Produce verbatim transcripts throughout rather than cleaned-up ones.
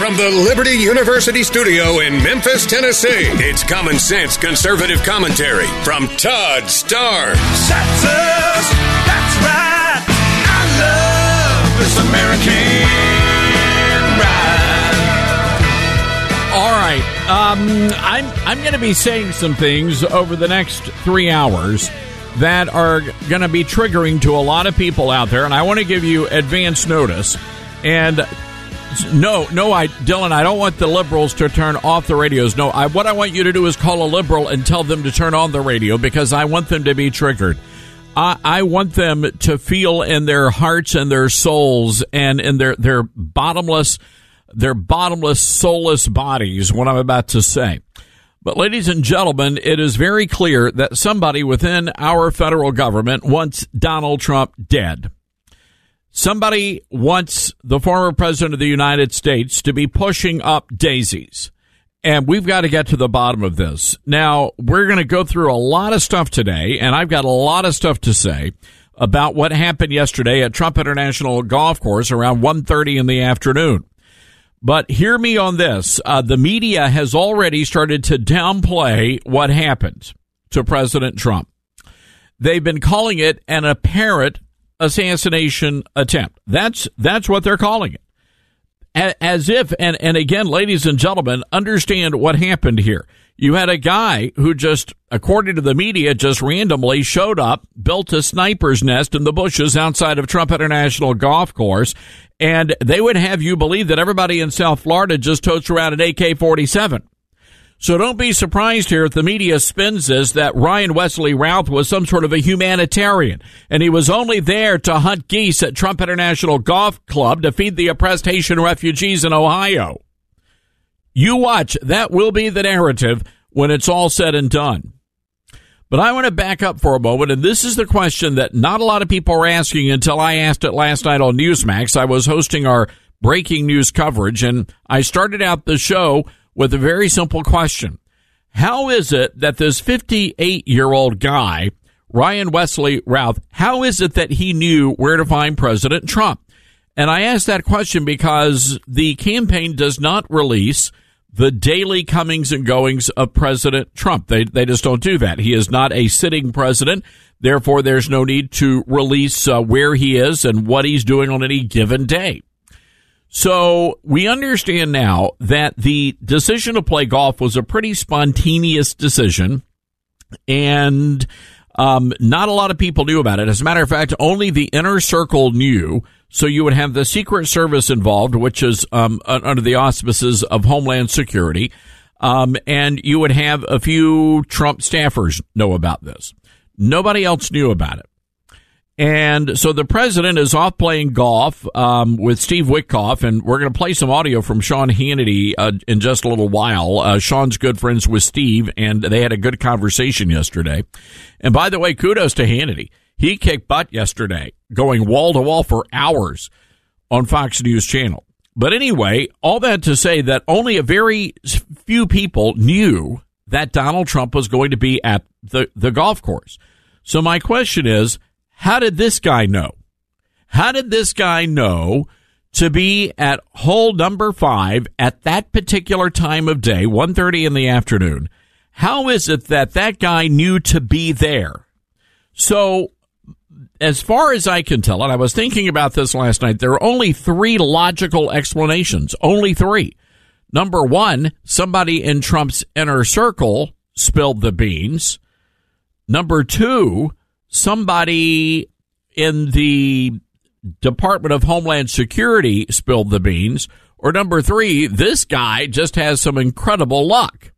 From the Liberty University studio in Memphis, Tennessee, it's Common Sense Conservative Commentary from Todd Starnes. That's us. That's right. I love this American ride. All right. Um, I'm, I'm going to be saying some things over the next three hours that are going to be triggering to a lot of people out there, and I want to give you advance notice. And no, no, I, Dylan, I don't want the liberals to turn off the radios. No, I, what I want you to do is call a liberal and tell them to turn on the radio, because I want them to be triggered. I, I want them to feel in their hearts and their souls and in their, their bottomless, their bottomless, soulless bodies what I'm about to say. But, ladies and gentlemen, it is very clear that somebody within our federal government wants Donald Trump dead. Somebody wants the former president of the United States to be pushing up daisies. And we've got to get to the bottom of this. Now, we're going to go through a lot of stuff today, and I've got a lot of stuff to say about what happened yesterday at Trump International Golf Course around one thirty in the afternoon. But hear me on this. Uh, the media has already started to downplay what happened to President Trump. They've been calling it an apparent assassination attempt. That's that's what they're calling it. A- as if, and, and again, ladies and gentlemen, understand what happened here. You had a guy who just, according to the media, just randomly showed up, built a sniper's nest in the bushes outside of Trump International Golf Course, and they would have you believe that everybody in South Florida just totes around an A K forty-seven. So don't be surprised here if the media spins this that Ryan Wesley Routh was some sort of a humanitarian, and he was only there to hunt geese at Trump International Golf Club to feed the oppressed Haitian refugees in Ohio. You watch. That will be the narrative when it's all said and done. But I want to back up for a moment, and this is the question that not a lot of people are asking until I asked it last night on Newsmax. I was hosting our breaking news coverage, and I started out the show with a very simple question. How is it that this fifty-eight-year-old guy, Ryan Wesley Routh, how is it that he knew where to find President Trump? And I asked that question because the campaign does not release the daily comings and goings of President Trump. They they just don't do that. He is not a sitting president. Therefore, there's no need to release uh, where he is and what he's doing on any given day. So we understand now that the decision to play golf was a pretty spontaneous decision, and um, not a lot of people knew about it. As a matter of fact, only the inner circle knew. So you would have the Secret Service involved, which is um, under the auspices of Homeland Security, um, and you would have a few Trump staffers know about this. Nobody else knew about it. And so the president is off playing golf um, with Steve Witkoff, and we're going to play some audio from Sean Hannity uh, in just a little while. Uh, Sean's good friends with Steve, and they had a good conversation yesterday. And by the way, kudos to Hannity. He kicked butt yesterday, going wall-to-wall for hours on Fox News Channel. But anyway, all that to say that only a very few people knew that Donald Trump was going to be at the, the golf course. So my question is, how did this guy know? How did this guy know to be at hole number five at that particular time of day, one thirty in the afternoon? How is it that that guy knew to be there? So, as far as I can tell, and I was thinking about this last night, there are only three logical explanations. Only three. Number one, somebody in Trump's inner circle spilled the beans. Number two, somebody in the Department of Homeland Security spilled the beans. Or number three, this guy just has some incredible luck.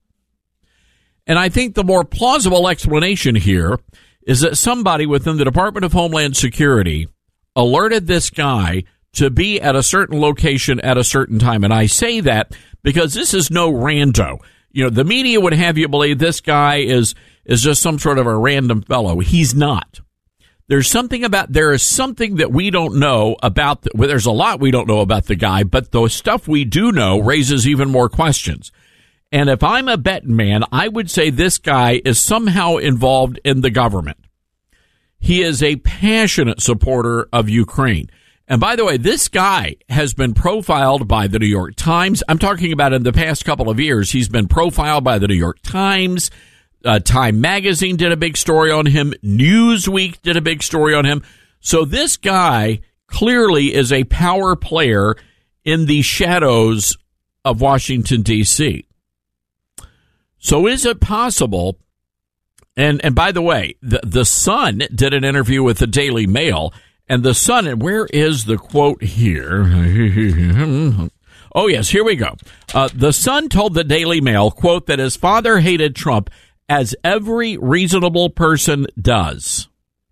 And I think the more plausible explanation here is that somebody within the Department of Homeland Security alerted this guy to be at a certain location at a certain time. And I say that because this is no rando. You know, the media would have you believe this guy is is just some sort of a random fellow. He's not. There's something about, there is something that we don't know about, the, well, there's a lot we don't know about the guy, but the stuff we do know raises even more questions. And if I'm a betting man, I would say this guy is somehow involved in the government. He is a passionate supporter of Ukraine. And by the way, this guy has been profiled by the New York Times. I'm talking about in the past couple of years. He's been profiled by the New York Times. Uh, Time Magazine did a big story on him. Newsweek did a big story on him. So this guy clearly is a power player in the shadows of Washington, D C. So is it possible, and and by the way, the, the Sun did an interview with the Daily Mail, and the Sun, and where is the quote here? Oh, yes, here we go. Uh, the Sun told the Daily Mail, quote, that his father hated Trump as every reasonable person does.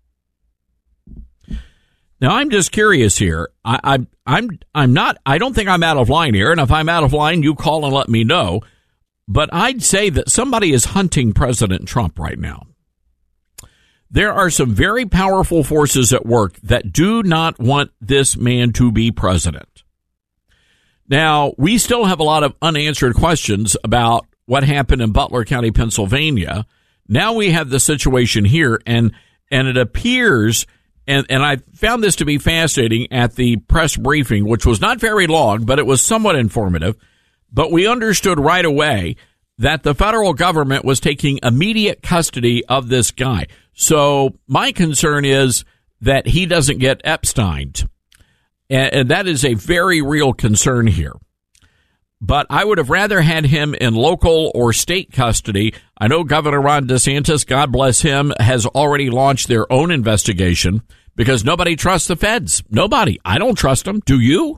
Now, I'm just curious here. I, I'm, I'm, I'm not, I don't think I'm out of line here. And if I'm out of line, you call and let me know. But I'd say that somebody is hunting President Trump right now. There are some very powerful forces at work that do not want this man to be president. Now, we still have a lot of unanswered questions about what happened in Butler County, Pennsylvania. Now we have the situation here, and, and it appears... And, and I found this to be fascinating at the press briefing, which was not very long, but it was somewhat informative. But we understood right away that the federal government was taking immediate custody of this guy. So my concern is that he doesn't get Epsteined. And, and that is a very real concern here. But I would have rather had him in local or state custody. I know Governor Ron DeSantis, God bless him, has already launched their own investigation because nobody trusts the feds. Nobody. I don't trust them. Do you?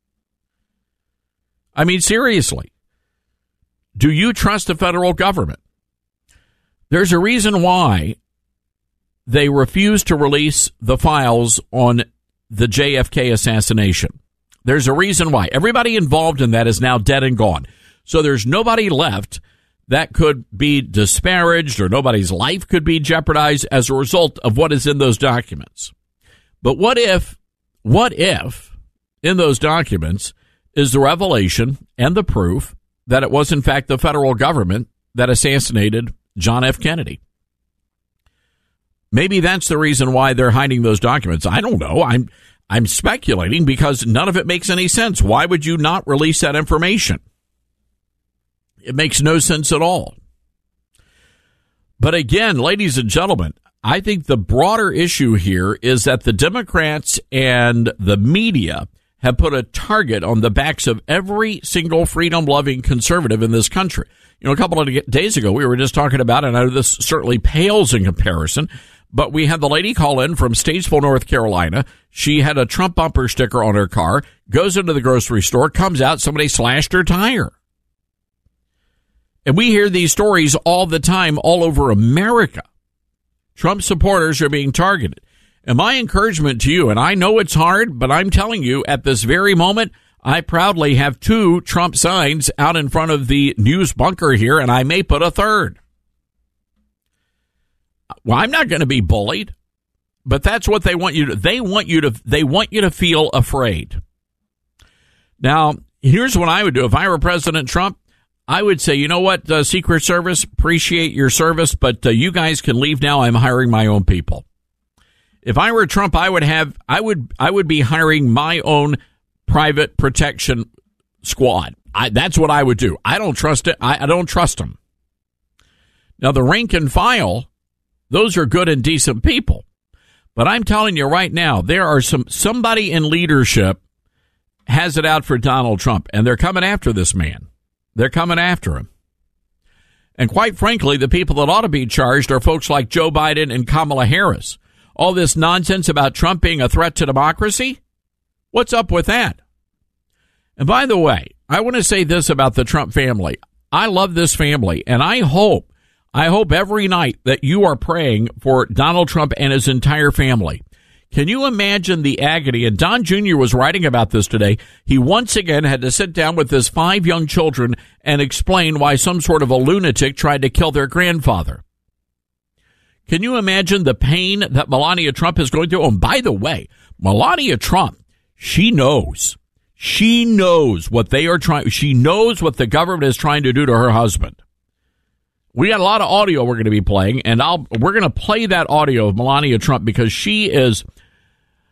I mean, seriously. Do you trust the federal government? There's a reason why they refuse to release the files on the J F K assassination. There's a reason why. Everybody involved in that is now dead and gone. So there's nobody left that could be disparaged or nobody's life could be jeopardized as a result of what is in those documents. But what if, what if in those documents is the revelation and the proof that it was in fact the federal government that assassinated John F. Kennedy? Maybe that's the reason why they're hiding those documents. I don't know. I'm I'm speculating because none of it makes any sense. Why would you not release that information? It makes no sense at all. But again, ladies and gentlemen, I think the broader issue here is that the Democrats and the media have put a target on the backs of every single freedom-loving conservative in this country. You know, a couple of days ago, we were just talking about, and I know this certainly pales in comparison, but we had the lady call in from Statesville, North Carolina. She had a Trump bumper sticker on her car, goes into the grocery store, comes out, somebody slashed her tire. And we hear these stories all the time all over America. Trump supporters are being targeted. And my encouragement to you, and I know it's hard, but I'm telling you, at this very moment, I proudly have two Trump signs out in front of the news bunker here, and I may put a third. Well, I'm not going to be bullied, but that's what they want you to. They want you to. They want you to feel afraid. Now, here's what I would do if I were President Trump. I would say, you know what, uh, Secret Service, appreciate your service, but uh, you guys can leave now. I'm hiring my own people. If I were Trump, I would have. I would. I would be hiring my own private protection squad. I, that's what I would do. I don't trust it. I, I don't trust them. Now, the rank and file. Those are good and decent people. But I'm telling you right now, there are some somebody in leadership has it out for Donald Trump, and they're coming after this man. They're coming after him. And quite frankly, the people that ought to be charged are folks like Joe Biden and Kamala Harris. All this nonsense about Trump being a threat to democracy? What's up with that? And by the way, I want to say this about the Trump family. I love this family, and I hope I hope every night that you are praying for Donald Trump and his entire family. Can you imagine the agony? And Don Junior was writing about this today. He once again had to sit down with his five young children and explain why some sort of a lunatic tried to kill their grandfather. Can you imagine the pain that Melania Trump is going through? Oh, and by the way, Melania Trump, she knows. She knows what they are trying. She knows what the government is trying to do to her husband. We got a lot of audio we're going to be playing, and I'll we're going to play that audio of Melania Trump because she is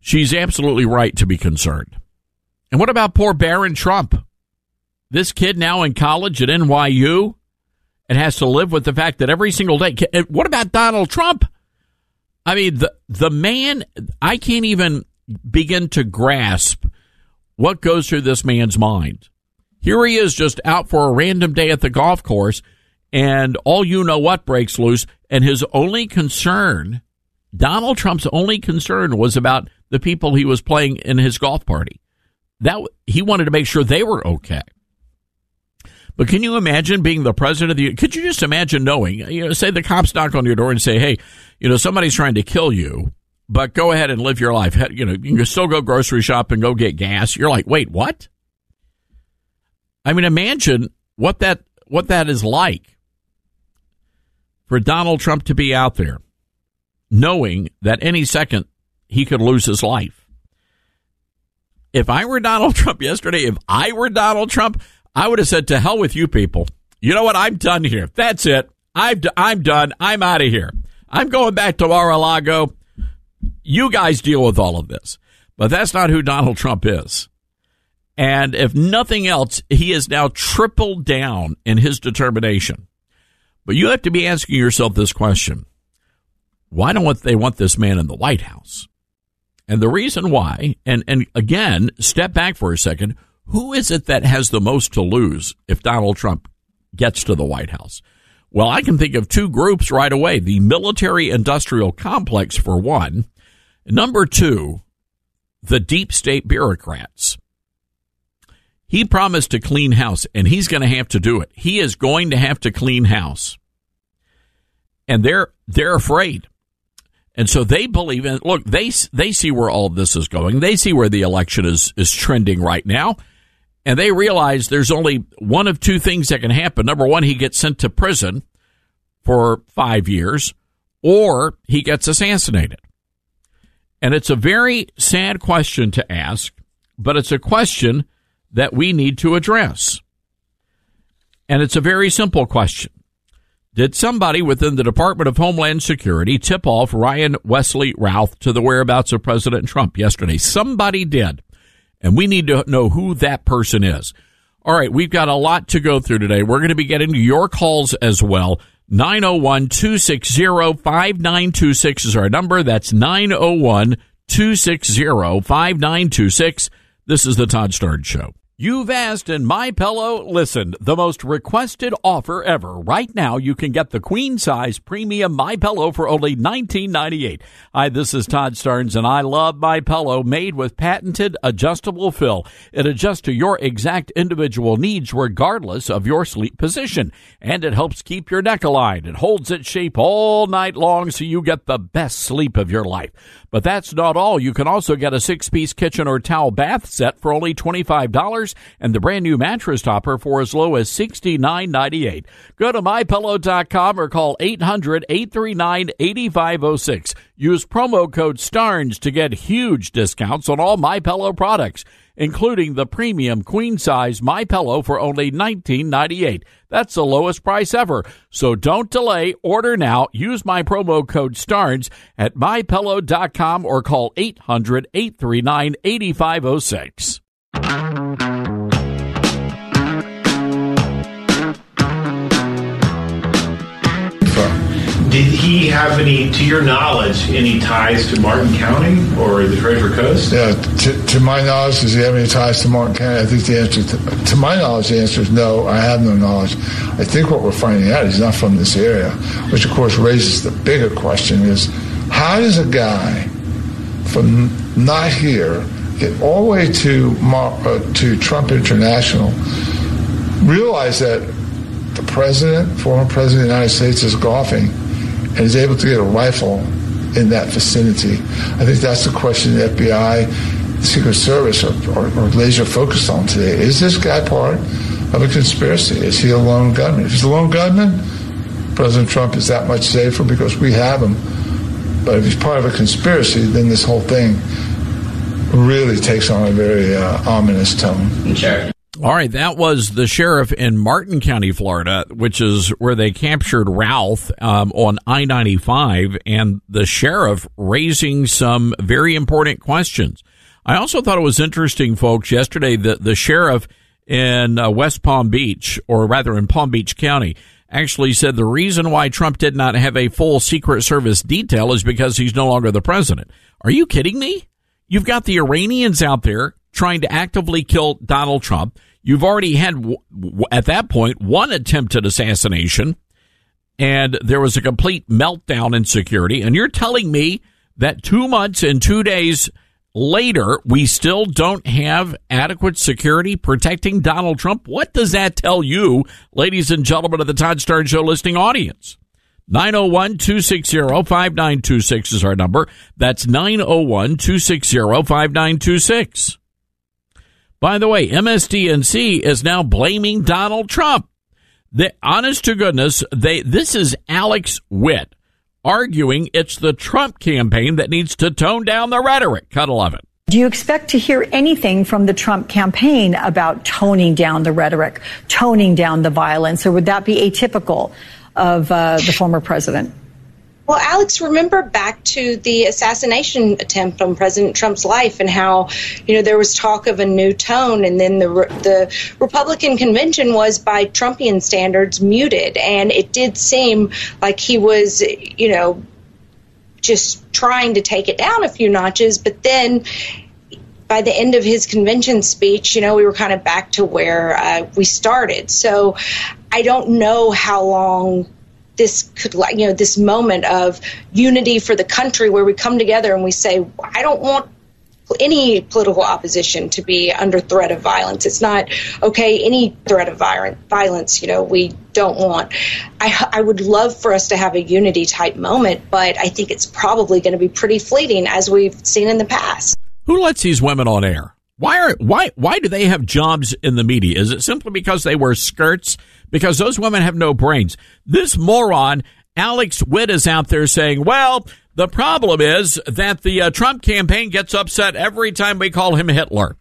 she's absolutely right to be concerned. And what about poor Barron Trump? This kid now in college at N Y U and has to live with the fact that every single day. What about Donald Trump? I mean, the the man, I can't even begin to grasp what goes through this man's mind. Here he is just out for a random day at the golf course, and all you know what breaks loose, and his only concern, Donald Trump's only concern was about the people he was playing in his golf party. That he wanted to make sure they were okay. But can you imagine being the president of the, could you just imagine knowing, you know, say the cops knock on your door and say, hey, you know, somebody's trying to kill you, but go ahead and live your life. You know, you can still go grocery shop and go get gas. You're like, wait, what? I mean, imagine what that, what that is like for Donald Trump to be out there knowing that any second he could lose his life. If I were Donald Trump yesterday, if I were Donald Trump, I would have said, to hell with you people. You know what? I'm done here. That's it. I've d- I'm done. I'm out of here. I'm going back to Mar-a-Lago. You guys deal with all of this. But that's not who Donald Trump is. And if nothing else, he is now tripled down in his determination. But you have to be asking yourself this question. Why don't they want this man in the White House? And the reason why, and, and again, step back for a second, who is it that has the most to lose if Donald Trump gets to the White House? Well, I can think of two groups right away. The military-industrial complex, for one. Number two, the deep state bureaucrats. He promised to clean house, and he's going to have to do it. He is going to have to clean house. And they're they're afraid. And so they believe in, look, they they see where all of this is going. They see where the election is, is trending right now. And they realize there's only one of two things that can happen. Number one, he gets sent to prison for five years, or he gets assassinated. And it's a very sad question to ask, but it's a question that we need to address. And it's a very simple question. Did somebody within the Department of Homeland Security tip off Ryan Wesley Routh to the whereabouts of President Trump yesterday? Somebody did. And we need to know who that person is. All right, we've got a lot to go through today. We're going to be getting your calls as well. nine oh one, two six zero, five nine two six is our number. That's nine oh one, two six zero, five nine two six. This is the Todd Starnes Show. You've asked and MyPillow listened. The most requested offer ever. Right now, you can get the queen-size premium MyPillow for only nineteen ninety-eight. Hi, this is Todd Starnes, and I love MyPillow, made with patented adjustable fill. It adjusts to your exact individual needs regardless of your sleep position, and it helps keep your neck aligned. It holds its shape all night long so you get the best sleep of your life. But that's not all. You can also get a six-piece kitchen or towel bath set for only twenty-five dollars and the brand new mattress topper for as low as sixty-nine ninety-eight. Go to my pillow dot com or call eight hundred, eight three nine, eight five oh six. Use promo code STARNS to get huge discounts on all MyPillow products, including the premium queen-size MyPillow for only nineteen ninety-eight. That's the lowest price ever. So don't delay. Order now. Use my promo code STARNS at my pillow dot com or call eight hundred, eight three nine, eight five oh six. Did he have any, to your knowledge, any ties to Martin County or the Treasure Coast? Yeah, to, to my knowledge, does he have any ties to Martin County? I think the answer, to, to my knowledge, the answer is no. I have no knowledge. I think what we're finding out, he's not from this area, which of course raises the bigger question: is how does a guy from not here get all the way to uh, to Trump International, realize that the president, former president of the United States, is golfing, and is able to get a rifle in that vicinity? I think that's the question the F B I, the Secret Service are, are, are laser focused on today. Is this guy part of a conspiracy? Is he a lone gunman? If he's a lone gunman, President Trump is that much safer because we have him. But if he's part of a conspiracy, then this whole thing really takes on a very uh, ominous tone. Okay. All right, that was the sheriff in Martin County, Florida, which is where they captured Ralph um, on I ninety-five, and the sheriff raising some very important questions. I also thought it was interesting, folks, yesterday that the sheriff in uh, West Palm Beach, or rather in Palm Beach County, actually said the reason why Trump did not have a full Secret Service detail is because he's no longer the president. Are you kidding me? You've got the Iranians out there trying to actively kill Donald Trump. You've already had, at that point, one attempted assassination, and there was a complete meltdown in security. And you're telling me that two months and two days later, we still don't have adequate security protecting Donald Trump? What does that tell you, ladies and gentlemen of the Todd Stern Show listening audience? nine oh one, two six zero, five nine two six is our number. That's nine oh one, two six zero, five nine two six. By the way, M S D N C is now blaming Donald Trump. The, honest to goodness, they this is Alex Witt arguing it's the Trump campaign that needs to tone down the rhetoric. Cut eleven. Do you expect to hear anything from the Trump campaign about toning down the rhetoric, toning down the violence, or would that be atypical of uh, the former president? Well, Alex, remember back to the assassination attempt on President Trump's life and how, you know, there was talk of a new tone, and then the the Republican convention was, by Trumpian standards, muted, and it did seem like he was, you know, just trying to take it down a few notches, but then by the end of his convention speech, you know, we were kind of back to where uh, we started. So I don't know how long this could, like, you know, this moment of unity for the country where we come together and we say, I don't want any political opposition to be under threat of violence. It's not okay, any threat of violence, you know, we don't want. I, I would love for us to have a unity type moment, but I think it's probably going to be pretty fleeting, as we've seen in the past. Who lets these women on air? Why are why why do they have jobs in the media? Is it simply because they wear skirts? Because those women have no brains. This moron, Alex Witt, is out there saying, well, the problem is that the uh, Trump campaign gets upset every time we call him Hitler.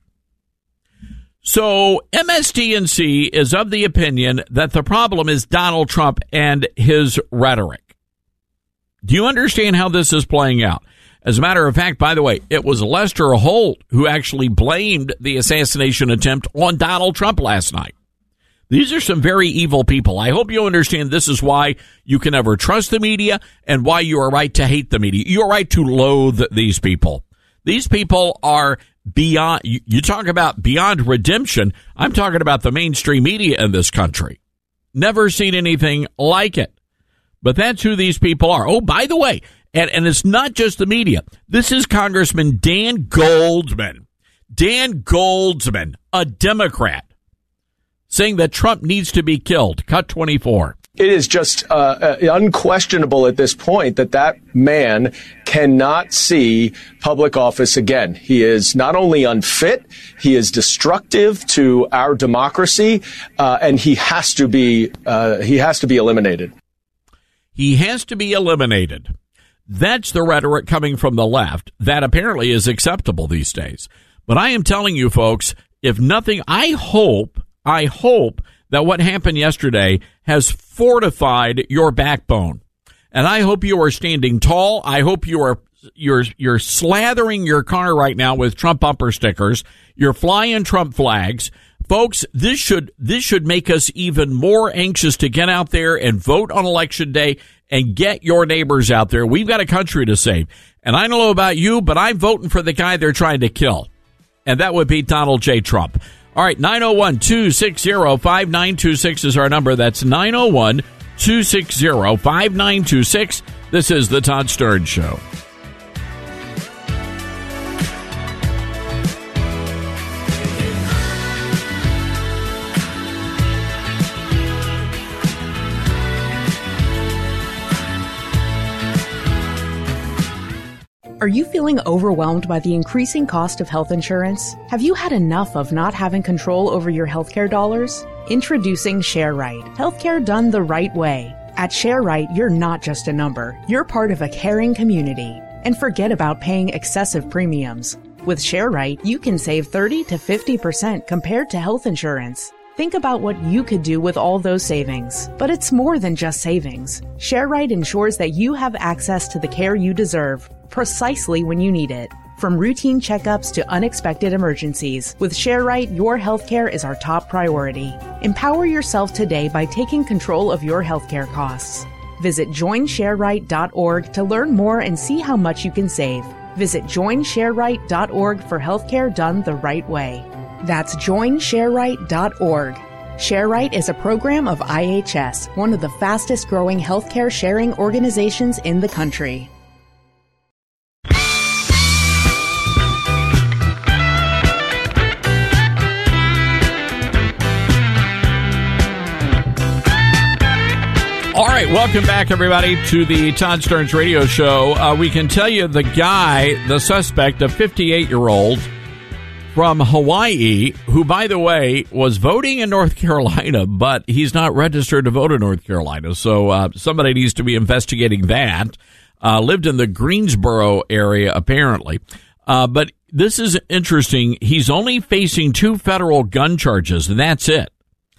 So M S D N C is of the opinion that the problem is Donald Trump and his rhetoric. Do you understand how this is playing out? As a matter of fact, by the way, it was Lester Holt who actually blamed the assassination attempt on Donald Trump last night. These are some very evil people. I hope you understand this is why you can never trust the media and why you are right to hate the media. You are right to loathe these people. These people are beyond, you, you talk about beyond redemption. I'm talking about the mainstream media in this country. Never seen anything like it. But that's who these people are. Oh, by the way, and, and it's not just the media. This is Congressman Dan Goldman. Dan Goldman, a Democrat, saying that Trump needs to be killed. Cut twenty-four. It is just uh, uh, unquestionable at this point that that man cannot see public office again. He is not only unfit, he is destructive to our democracy, uh, and he has to be uh, he has to be eliminated. He has to be eliminated. That's the rhetoric coming from the left that apparently is acceptable these days. But I am telling you, folks, if nothing, I hope, I hope that what happened yesterday has fortified your backbone. And I hope you are standing tall. I hope you are you're you're slathering your car right now with Trump bumper stickers. You're flying Trump flags. Folks, this should this should make us even more anxious to get out there and vote on Election Day and get your neighbors out there. We've got a country to save. And I don't know about you, but I'm voting for the guy they're trying to kill. And that would be Donald J. Trump. All right, nine oh one, two six zero, five nine two six is our number. That's nine oh one, two six zero, five nine two six. This is the Todd Stern Show. Are you feeling overwhelmed by the increasing cost of health insurance? Have you had enough of not having control over your healthcare dollars? Introducing ShareRight, healthcare done the right way. At ShareRight, you're not just a number. You're part of a caring community. And forget about paying excessive premiums. With ShareRight, you can save thirty to fifty percent compared to health insurance. Think about what you could do with all those savings. But it's more than just savings. ShareRight ensures that you have access to the care you deserve, precisely when you need it. From routine checkups to unexpected emergencies, with ShareRight, your healthcare is our top priority. Empower yourself today by taking control of your healthcare costs. Visit join share right dot org to learn more and see how much you can save. Visit join share right dot org for healthcare done the right way. That's join share right dot org. ShareRight is a program of I H S, one of the fastest growing healthcare sharing organizations in the country. All right, welcome back, everybody, to the Todd Stearns Radio Show. Uh, we can tell you the guy, the suspect, a fifty-eight-year-old from Hawaii, who, by the way, was voting in North Carolina, but he's not registered to vote in North Carolina, so uh, somebody needs to be investigating that. Uh, lived in the Greensboro area, apparently. Uh, but this is interesting. He's only facing two federal gun charges, and that's it.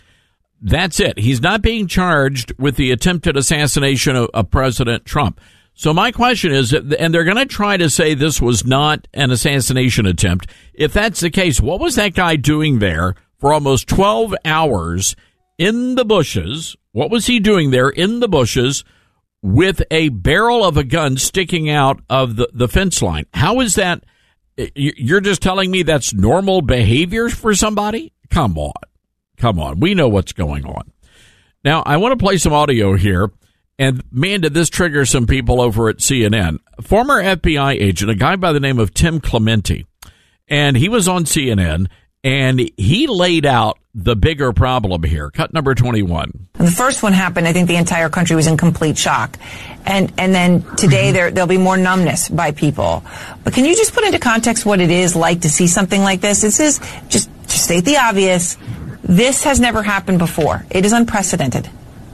That's it. He's not being charged with the attempted assassination of, of President Trump. So my question is, and they're going to try to say this was not an assassination attempt. If that's the case, what was that guy doing there for almost twelve hours in the bushes? What was he doing there in the bushes with a barrel of a gun sticking out of the, the fence line? How is that? You're just telling me that's normal behavior for somebody? Come on. Come on. We know what's going on. Now, I want to play some audio here. And, man, did this trigger some people over at C N N. Former F B I agent, a guy by the name of Tim Clementi, and he was on C N N, and he laid out the bigger problem here. Cut number twenty-one. When the first one happened, I think the entire country was in complete shock. And and then today there, there'll be more numbness by people. But can you just put into context what it is like to see something like this? This is, just to state the obvious, this has never happened before. It is unprecedented.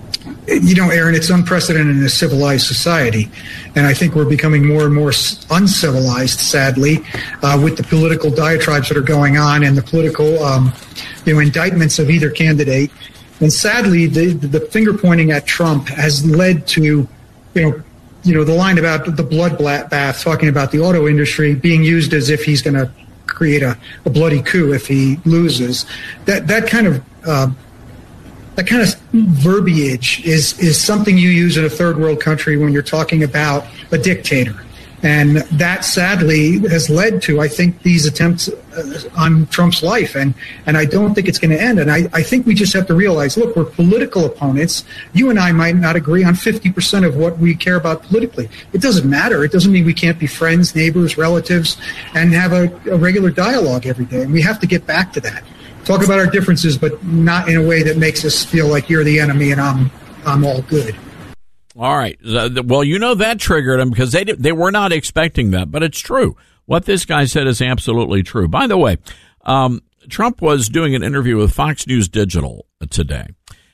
You know, Aaron, it's unprecedented in a civilized society. And I think we're becoming more and more uncivilized, sadly, uh, with the political diatribes that are going on and the political, um, you know, indictments of either candidate. And sadly, the, the finger pointing at Trump has led to, you know, you know, the line about the bloodbath, talking about the auto industry being used as if he's going to create a, a bloody coup if he loses. That, that kind of, uh, That kind of verbiage is, is something you use in a third world country when you're talking about a dictator. And that sadly has led to, I think, these attempts uh, on Trump's life. And, and I don't think it's going to end. And I, I think we just have to realize, look, we're political opponents. You and I might not agree on fifty percent of what we care about politically. It doesn't matter. It doesn't mean we can't be friends, neighbors, relatives, and have a, a regular dialogue every day. And we have to get back to that. Talk about our differences, but not in a way that makes us feel like you're the enemy and I'm I'm all good. All right. Well, you know that triggered them because they did, they were not expecting that, but it's true. What this guy said is absolutely true. By the way, um, Trump was doing an interview with Fox News Digital today,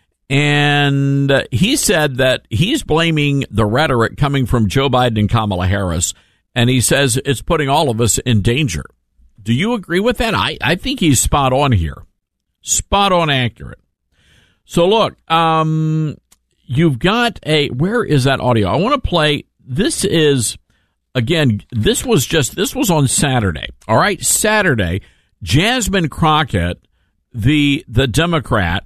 and he said that he's blaming the rhetoric coming from Joe Biden and Kamala Harris, and he says it's putting all of us in danger. Do you agree with that? I, I think he's spot on here. Spot on accurate. So look, um, you've got a, where is that audio? I want to play, this is, again, this was just, this was on Saturday. All right, Saturday, Jasmine Crockett, the, the Democrat,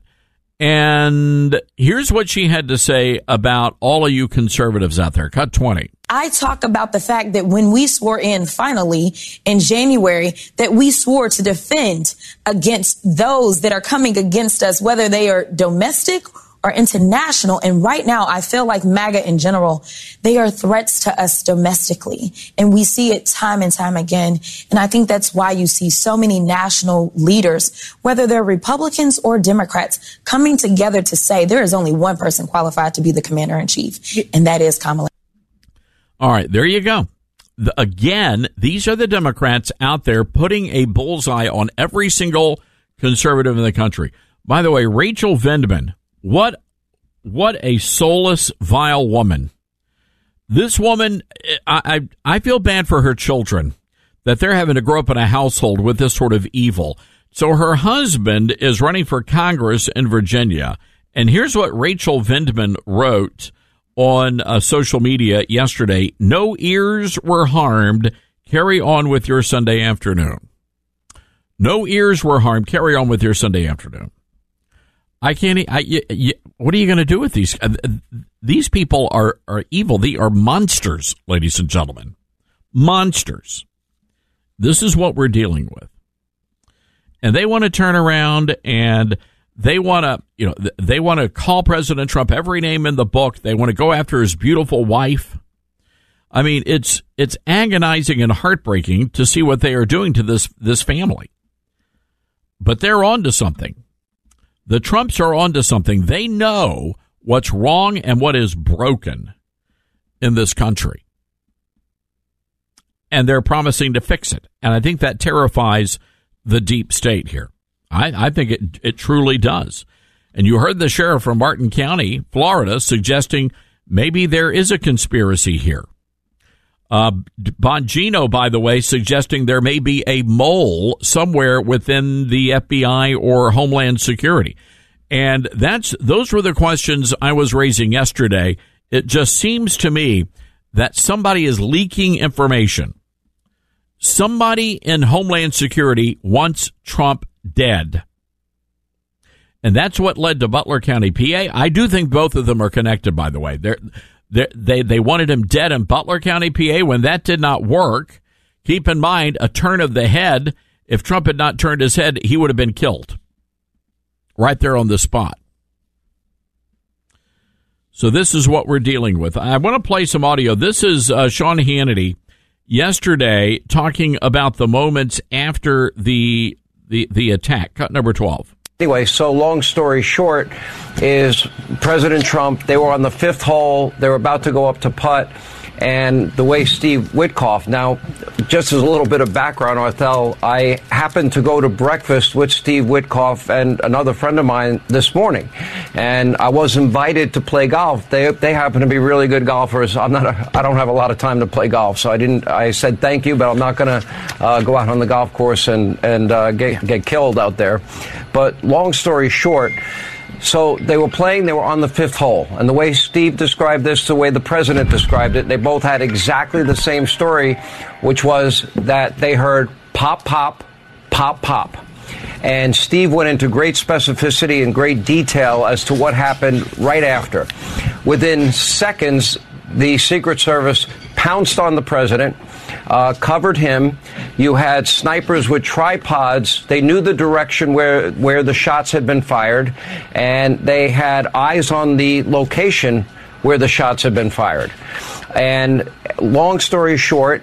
and here's what she had to say about all of you conservatives out there. Cut twenty. I talk about the fact that when we swore in finally in January, that we swore to defend against those that are coming against us, whether they are domestic or international. And right now, I feel like MAGA in general, they are threats to us domestically. And we see it time and time again. And I think that's why you see so many national leaders, whether they're Republicans or Democrats, coming together to say there is only one person qualified to be the commander in chief, and that is Kamala. All right, there you go. The, again, these are the Democrats out there putting a bullseye on every single conservative in the country. By the way, Rachel Vindman, what what a soulless, vile woman. This woman, I, I I feel bad for her children that they're having to grow up in a household with this sort of evil. So her husband is running for Congress in Virginia. And here's what Rachel Vindman wrote on uh, social media yesterday. No ears were harmed. Carry on with your Sunday afternoon. No ears were harmed. Carry on with your Sunday afternoon. I can't. I, y- y- what are you going to do with these? Uh, these people are, are evil. They are monsters, ladies and gentlemen. Monsters. This is what we're dealing with. And they want to turn around and they want to, you know, they want to call President Trump every name in the book. They want to go after his beautiful wife. I mean, it's it's agonizing and heartbreaking to see what they are doing to this this family. But they're on to something. The Trumps are on to something. They know what's wrong and what is broken in this country. And they're promising to fix it. And I think that terrifies the deep state here. I, I think it it truly does. And you heard the sheriff from Martin County, Florida, suggesting maybe there is a conspiracy here. Uh, Bongino, by the way, suggesting there may be a mole somewhere within the F B I or Homeland Security. And that's those were the questions I was raising yesterday. It just seems to me that somebody is leaking information. Somebody in Homeland Security wants Trump dead. And that's what led to Butler County, P A. I do think both of them are connected, by the way. They're, they're, they they wanted him dead in Butler County, P A. When that did not work, keep in mind, a turn of the head, if Trump had not turned his head, he would have been killed. Right there on the spot. So this is what we're dealing with. I want to play some audio. This is uh, Sean Hannity yesterday talking about the moments after the the the attack. Cut number twelve. Anyway, so long story short is President Trump, they were on the fifth hole. They were about to go up to putt. And the way Steve Witkoff, now, just as a little bit of background, Arthel, I happened to go to breakfast with Steve Witkoff and another friend of mine this morning. And I was invited to play golf. They they happen to be really good golfers. I'm not a, I don't have a lot of time to play golf, so I didn't. I said thank you, but I'm not going to uh, go out on the golf course and, and uh, get, get killed out there. But long story short, so they were playing, they were on the fifth hole. And the way Steve described this, the way the president described it, they both had exactly the same story, which was that they heard pop, pop, pop, pop. And Steve went into great specificity and great detail as to what happened right after. Within seconds, the Secret Service pounced on the president, uh, covered him. You had snipers with tripods. They knew the direction where, where the shots had been fired, and they had eyes on the location where the shots had been fired. And long story short,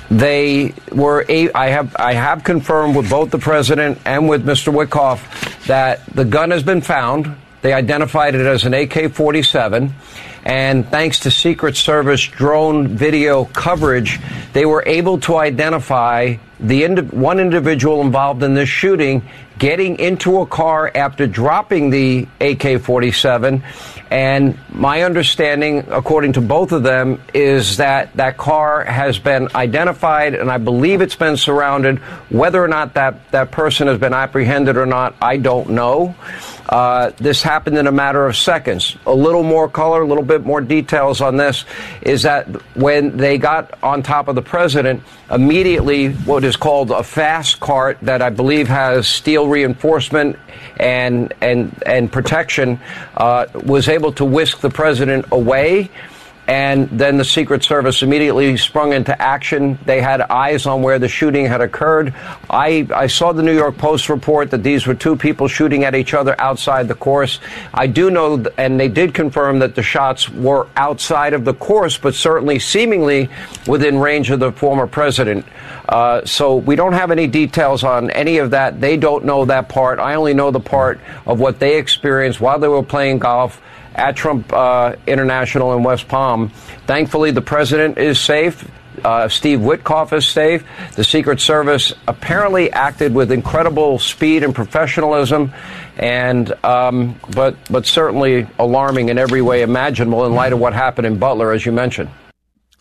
they were a, I have I have confirmed with both the president and with Mister Witkoff that the gun has been found. They identified it as an A K forty-seven. And thanks to Secret Service drone video coverage, they were able to identify the indi- one individual involved in this shooting getting into a car after dropping the A K forty-seven. And my understanding, according to both of them, is that that car has been identified, and I believe it's been surrounded. Whether or not that, that person has been apprehended or not, I don't know. Uh, this happened in a matter of seconds. A little more color, a little bit more details on this is that when they got on top of the president, immediately what is called a fast cart that I believe has steel reinforcement and and and protection uh, was able to whisk the president away. And then the Secret Service immediately sprung into action. They had eyes on where the shooting had occurred. I, I saw the New York Post report that these were two people shooting at each other outside the course. I do know, and they did confirm that the shots were outside of the course, but certainly seemingly within range of the former president. Uh, so we don't have any details on any of that. They don't know that part. I only know the part of what they experienced while they were playing golf at Trump uh, International in West Palm. Thankfully, the president is safe. Uh, Steve Witkoff is safe. The Secret Service apparently acted with incredible speed and professionalism, and um, but but certainly alarming in every way imaginable in light of what happened in Butler, as you mentioned.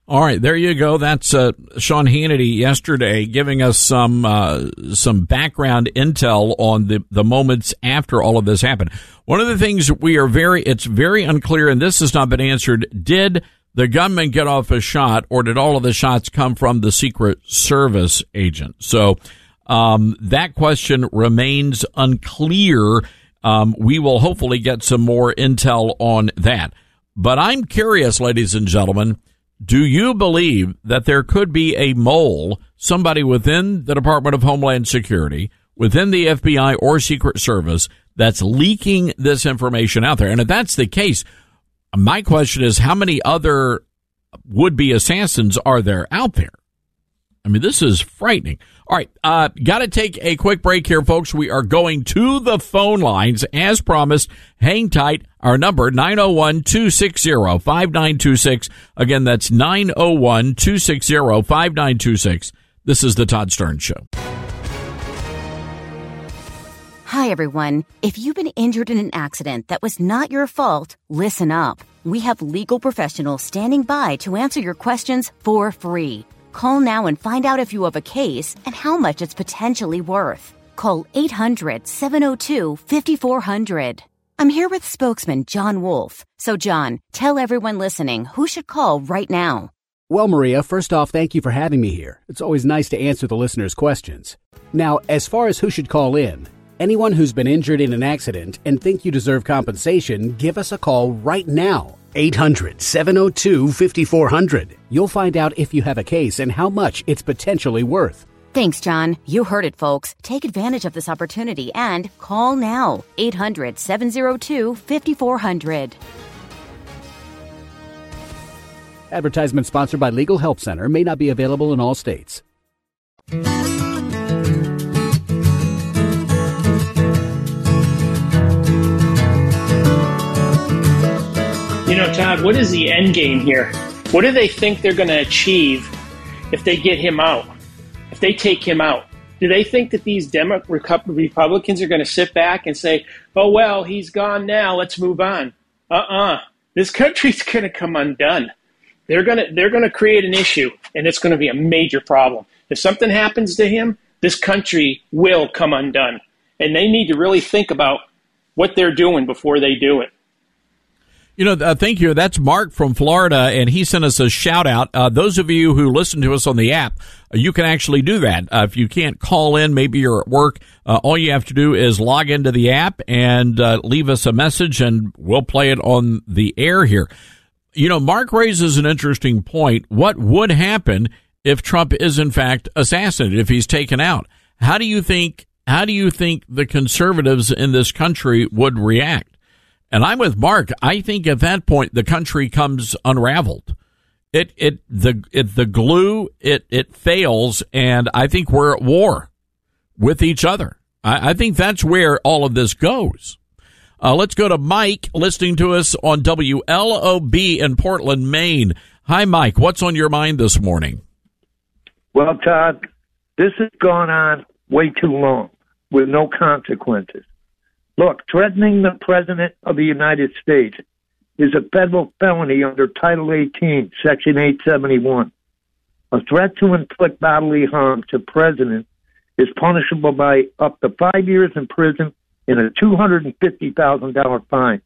All right, there you go. That's uh, Sean Hannity yesterday giving us some uh, some background intel on the, the moments after all of this happened. One of the things we are very, it's very unclear, and this has not been answered, did the gunman get off a shot, or did all of the shots come from the Secret Service agent? So um, that question remains unclear. Um, we will hopefully get some more intel on that. But I'm curious, ladies and gentlemen, do you believe that there could be a mole, somebody within the Department of Homeland Security, within the F B I or Secret Service, that's leaking this information out there? And if that's the case, my question is, how many other would-be assassins are there out there? I mean, this is frightening. All right, uh, got to take a quick break here, folks. We are going to the phone lines. As promised, hang tight. Our number, nine oh one, two six zero, five nine two six. Again, that's nine oh one, two six zero, five nine two six. This is the Todd Stern Show. Hi, everyone. If you've been injured in an accident that was not your fault, listen up. We have legal professionals standing by to answer your questions for free. Call now and find out if you have a case and how much it's potentially worth. Call eight hundred, seven oh two, five four zero zero. I'm here with spokesman John Wolf. So, John, tell everyone listening who should call right now. Well, Maria, first off, thank you for having me here. It's always nice to answer the listeners' questions. Now, as far as who should call in, anyone who's been injured in an accident and think you deserve compensation, give us a call right now. eight hundred, seven oh two, five four zero zero. You'll find out if you have a case and how much it's potentially worth. Thanks, John. You heard it, folks. Take advantage of this opportunity and call now. eight hundred, seven oh two, five four zero zero. Advertisement sponsored by Legal Help Center. May not be available in all states. You know, Todd, what is the end game here? What do they think they're going to achieve if they get him out? If they take him out? Do they think that these Demo- Republicans are going to sit back and say, oh, well, he's gone now, let's move on? Uh-uh. This country's going to come undone. They're going to they're going to create an issue, and it's going to be a major problem. If something happens to him, this country will come undone. And they need to really think about what they're doing before they do it. You know, uh, thank you. That's Mark from Florida, and he sent us a shout-out. Uh, those of you who listen to us on the app, uh, you can actually do that. Uh, if you can't call in, maybe you're at work, uh, all you have to do is log into the app and uh, leave us a message, and we'll play it on the air here. You know, Mark raises an interesting point. What would happen if Trump is, in fact, assassinated, if he's taken out? How do you think, how do you think the conservatives in this country would react? And I'm with Mark. I think at that point the country comes unraveled. It it the it the glue it it fails, and I think we're at war with each other. I, I think that's where all of this goes. Uh, let's go to Mike, listening to us on W L O B in Portland, Maine. Hi, Mike. What's on your mind this morning? Well, Todd, this has gone on way too long with no consequences. Look, threatening the President of the United States is a federal felony under Title eighteen, Section eight seventy-one. A threat to inflict bodily harm to President is punishable by up to five years in prison and a two hundred fifty thousand dollars fine.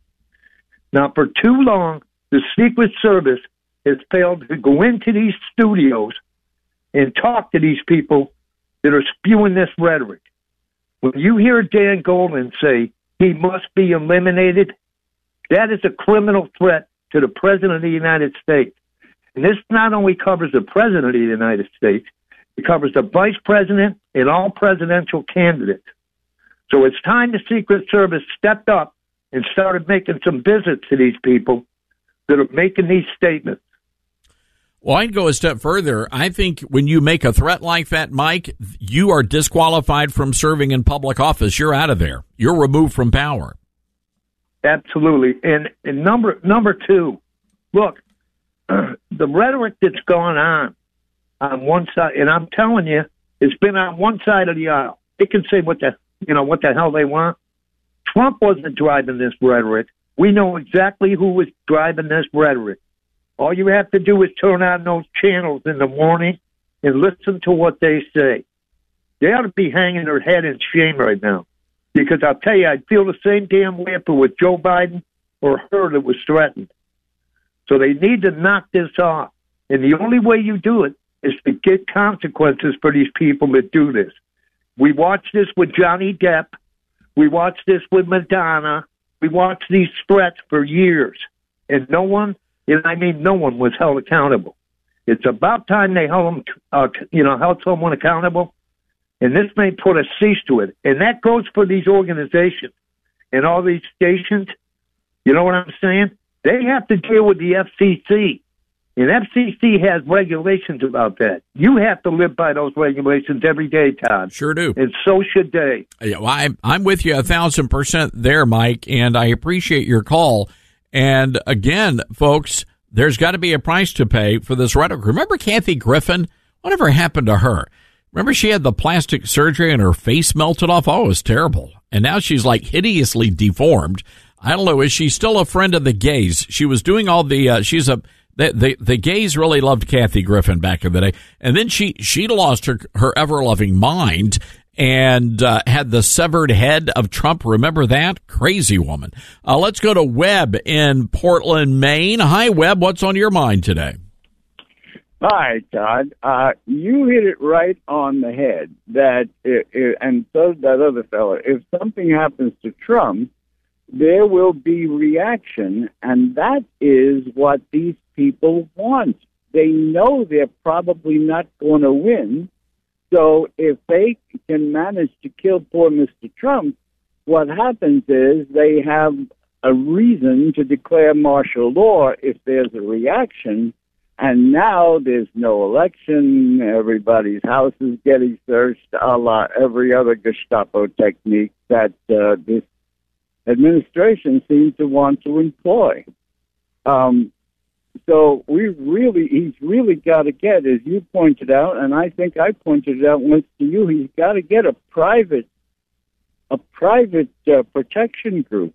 Now, for too long, the Secret Service has failed to go into these studios and talk to these people that are spewing this rhetoric. When you hear Dan Goldman say he must be eliminated, that is a criminal threat to the President of the United States. And this not only covers the President of the United States, it covers the Vice President and all presidential candidates. So it's time the Secret Service stepped up and started making some visits to these people that are making these statements. Well, I'd go a step further. I think when you make a threat like that, Mike, you are disqualified from serving in public office. You're out of there. You're removed from power. Absolutely. And, and number number two, look, the rhetoric that's gone on on one side, and I'm telling you, it's been on one side of the aisle. They can say what the you know what the hell they want. Trump wasn't driving this rhetoric. We know exactly who was driving this rhetoric. All you have to do is turn on those channels in the morning and listen to what they say. They ought to be hanging their head in shame right now. Because I'll tell you, I'd feel the same damn way if it was Joe Biden or her that was threatened. So they need to knock this off. And the only way you do it is to get consequences for these people that do this. We watched this with Johnny Depp. We watched this with Madonna. We watched these threats for years. And no one, and I mean no one, was held accountable. It's about time they held them, uh, you know, held someone accountable. And this may put a cease to it. And that goes for these organizations and all these stations. You know what I'm saying? They have to deal with the F C C. And F C C has regulations about that. You have to live by those regulations every day, Todd. Sure do. And so should they. Yeah, well, I, I'm with you a thousand percent there, Mike, and I appreciate your call. And again, folks, there's got to be a price to pay for this rhetoric. Remember Kathy Griffin? Whatever happened to her? Remember she had the plastic surgery and her face melted off? Oh, it was terrible. And now she's like hideously deformed. I don't know. Is she still a friend of the gays? She was doing all the, uh, she's a, the, the, the gays really loved Kathy Griffin back in the day. And then she, she lost her, her ever loving mind and, uh, had the severed head of Trump. Remember that? Crazy woman. Uh, let's go to Webb in Portland, Maine. Hi, Webb. What's on your mind today? Hi, Todd. Uh, you hit it right on the head. That it, it, and so did that other fellow. If something happens to Trump, there will be reaction, and that is what these people want. They know they're probably not going to win, so if they can manage to kill poor Mister Trump, what happens is they have a reason to declare martial law if there's a reaction. And now there's no election. Everybody's house is getting searched, a la every other Gestapo technique that uh, this administration seems to want to employ. Um, so we really, he's really got to get, as you pointed out, and I think I pointed it out once to you, he's got to get a private, a private uh, protection group.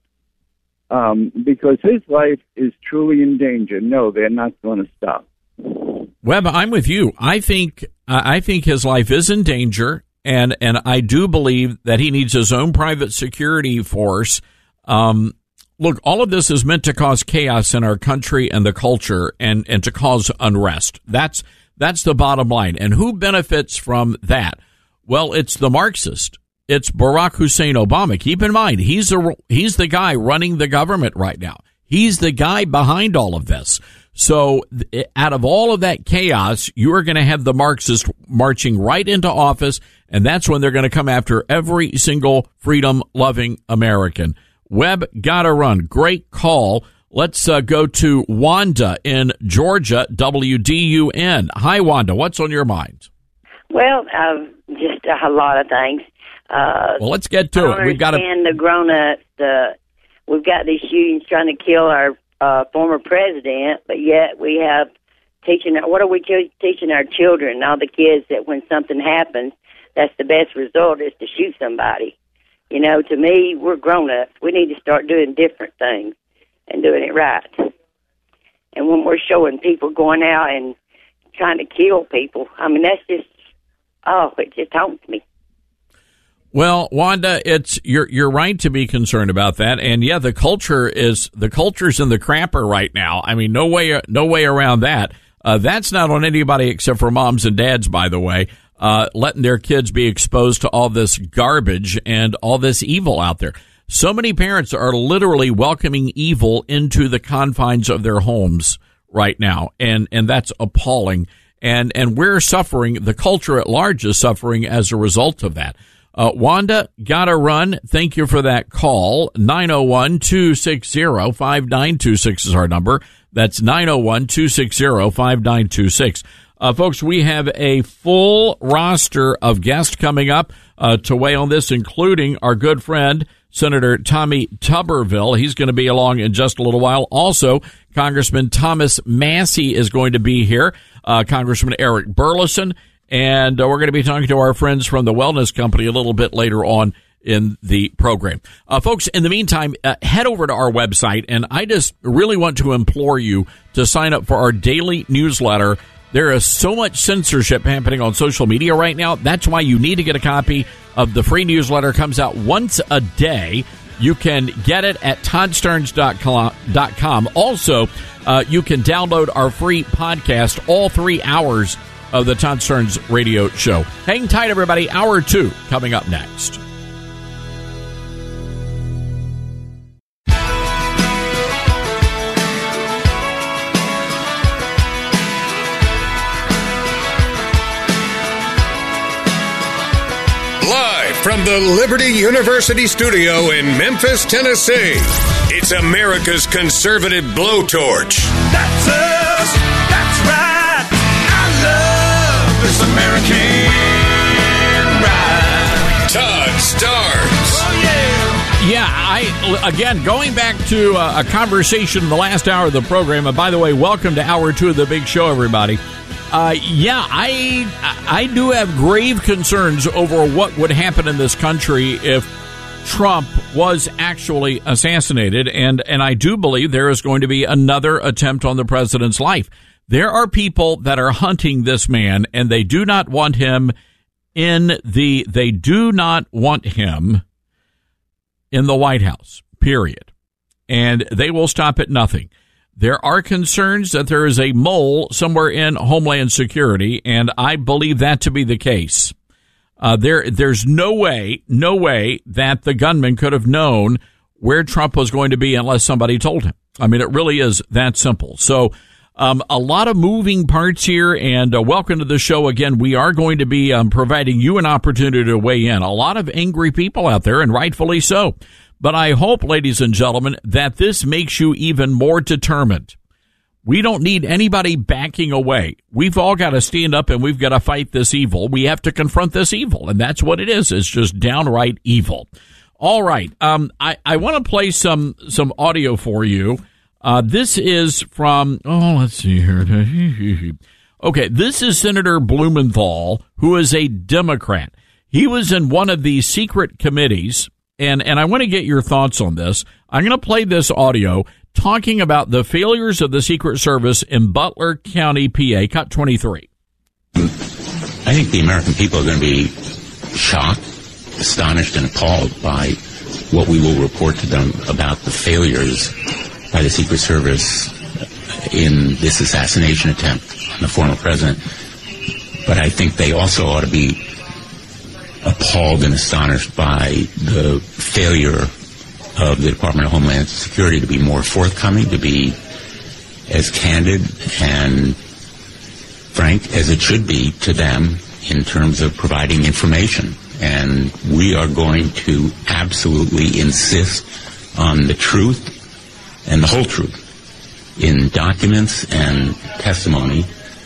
Um, because his life is truly in danger. No, they're not going to stop. Webb, I'm with you. I think uh, I think his life is in danger, and and I do believe that he needs his own private security force. Um, look, all of this is meant to cause chaos in our country and the culture, and and to cause unrest. That's that's the bottom line. And who benefits from that? Well, it's the Marxist. It's Barack Hussein Obama. Keep in mind, he's the he's the guy running the government right now. He's the guy behind all of this. So out of all of that chaos, you are going to have the Marxists marching right into office, and that's when they're going to come after every single freedom-loving American. Webb, gotta run. Great call. Let's uh, go to Wanda in Georgia, W D U N. Hi, Wanda. What's on your mind? Well, uh, just a lot of things. Uh, well, let's get to it. We've got to understand the grown-ups. Uh, we've got these shootings trying to kill our uh, former president, but yet we have teaching. What are we t- teaching our children, all the kids, that when something happens, that's the best result is to shoot somebody? You know, to me, we're grown-ups. We need to start doing different things and doing it right. And when we're showing people going out and trying to kill people, I mean, that's just, oh, it just haunts me. Well, Wanda, it's you're you're right to be concerned about that, and yeah, the culture is the culture's in the crapper right now. I mean, no way, no way around that. Uh, that's not on anybody except for moms and dads, by the way, uh, letting their kids be exposed to all this garbage and all this evil out there. So many parents are literally welcoming evil into the confines of their homes right now, and and that's appalling. And and we're suffering. The culture at large is suffering as a result of that. Uh, Wanda, gotta run. Thank you for that call. nine oh one, two six zero, five nine two six is our number. That's nine oh one, two six zero, five nine two six. Uh, folks, we have a full roster of guests coming up uh, to weigh on this, including our good friend, Senator Tommy Tuberville. He's going to be along in just a little while. Also, Congressman Thomas Massie is going to be here, uh, Congressman Eric Burleson, and uh, we're going to be talking to our friends from the Wellness Company a little bit later on in the program. Uh, folks, in the meantime, uh, head over to our website, and I just really want to implore you to sign up for our daily newsletter. There is so much censorship happening on social media right now. That's why you need to get a copy of the free newsletter. It comes out once a day. You can get it at todd starnes dot com. Also, uh, you can download our free podcast, all three hours of the Todd Starnes radio show. Hang tight, everybody. Hour two coming up next. Live from the Liberty University studio in Memphis, Tennessee, it's America's conservative blowtorch. That's us. That's right. I love this American ride. Todd Starnes. Oh, yeah. Yeah, I, again, going back to a, a conversation in the last hour of the program, and by the way, welcome to hour two of the big show, everybody. Uh, yeah, I I do have grave concerns over what would happen in this country if Trump was actually assassinated, and, and I do believe there is going to be another attempt on the president's life. There are people that are hunting this man, and they do not want him in the, they do not want him in the White House, period. And they will stop at nothing. There are concerns that there is a mole somewhere in Homeland Security, and I believe that to be the case. Uh, there, there's no way, no way that the gunman could have known where Trump was going to be unless somebody told him. I mean, it really is that simple. So, um, a lot of moving parts here, and uh, welcome to the show again. We are going to be um, providing you an opportunity to weigh in. A lot of angry people out there, and rightfully so. But I hope, ladies and gentlemen, that this makes you even more determined. We don't need anybody backing away. We've all got to stand up and we've got to fight this evil. We have to confront this evil, and that's what it is. It's just downright evil. All right. Um, I, I want to play some, some audio for you. Uh, this is from, oh, let's see here. Okay, this is Senator Blumenthal, who is a Democrat. He was in one of these secret committees. And and I want to get your thoughts on this. I'm going to play this audio talking about the failures of the Secret Service in Butler County, P A. Cut twenty-three. I think the American people are going to be shocked, astonished, and appalled by what we will report to them about the failures by the Secret Service in this assassination attempt on the former president. But I think they also ought to be appalled and astonished by the failure of the Department of Homeland Security to be more forthcoming, to be as candid and frank as it should be to them in terms of providing information. And we are going to absolutely insist on the truth and the whole truth in documents and testimony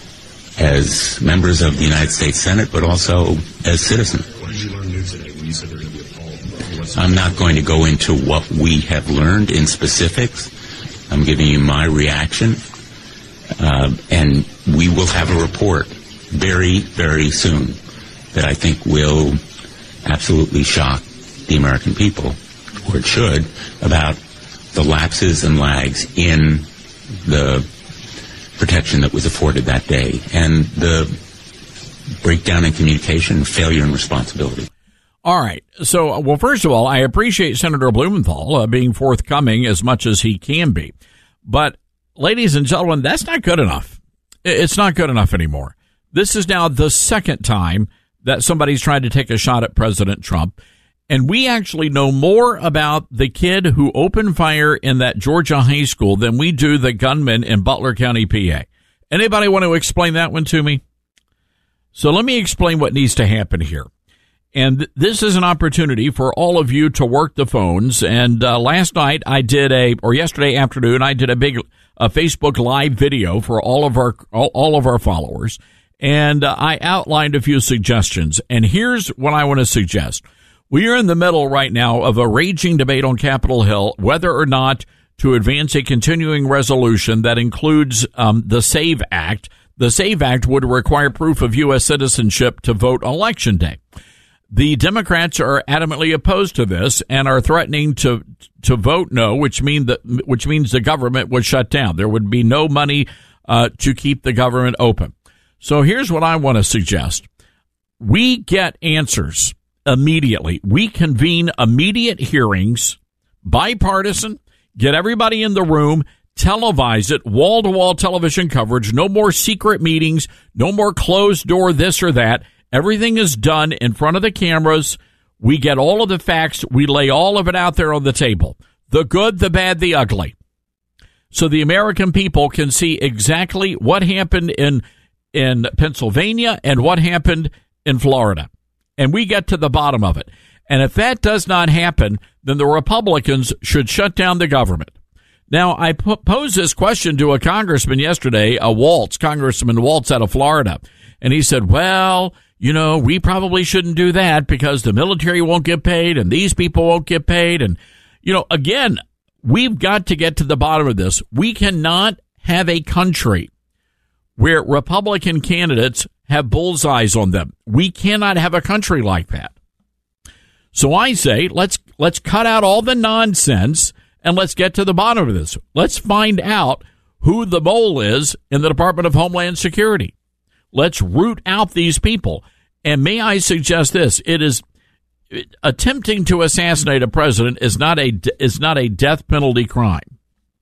as members of the United States Senate, but also as citizens. What did you learn new today when you said they're going to be appalled? I'm not going to go into what we have learned in specifics. I'm giving you my reaction. Uh, and we will have a report very, very soon that I think will absolutely shock the American people, or it should, about the lapses and lags in the protection that was afforded that day and the breakdown in communication, failure in responsibility. All right. So, well, first of all, I appreciate Senator Blumenthal uh, being forthcoming as much as he can be. But, ladies and gentlemen, that's not good enough. It's not good enough anymore. This is now the second time that somebody's tried to take a shot at President Trump. And we actually know more about the kid who opened fire in that Georgia high school than we do the gunman in Butler County, P A. Anybody want to explain that one to me? So let me explain what needs to happen here. And th- this is an opportunity for all of you to work the phones. And uh, last night I did a, or yesterday afternoon, I did a big a Facebook live video for all of our all, all of our followers. And uh, I outlined a few suggestions. And here's what I want to suggest. We are in the middle right now of a raging debate on Capitol Hill whether or not to advance a continuing resolution that includes um, the SAVE Act. The SAVE Act would require proof of U S citizenship to vote on Election Day. The Democrats are adamantly opposed to this and are threatening to to vote no, which mean that which means the government would shut down. There would be no money uh, to keep the government open. So here's what I want to suggest: we get answers immediately. We convene immediate hearings, bipartisan. Get everybody in the room. Televise it, wall-to-wall television coverage. No more secret meetings. No more closed door. This or that. Everything is done in front of the cameras. We get all of the facts. We lay all of it out there on the table. The good, the bad, the ugly. So the American people can see exactly what happened in in Pennsylvania and what happened in Florida. And we get to the bottom of it. And if that does not happen, then the Republicans should shut down the government. Now, I p- posed this question to a congressman yesterday, a Waltz, Congressman Waltz out of Florida. And he said, well, you know, we probably shouldn't do that because the military won't get paid and these people won't get paid. And, you know, again, we've got to get to the bottom of this. We cannot have a country where Republican candidates have bullseyes on them. We cannot have a country like that. So I say, let's let's cut out all the nonsense and let's get to the bottom of this. Let's find out who the mole is in the Department of Homeland Security. Let's root out these people. And may I suggest this? It is attempting to assassinate a president is not a is not a death penalty crime.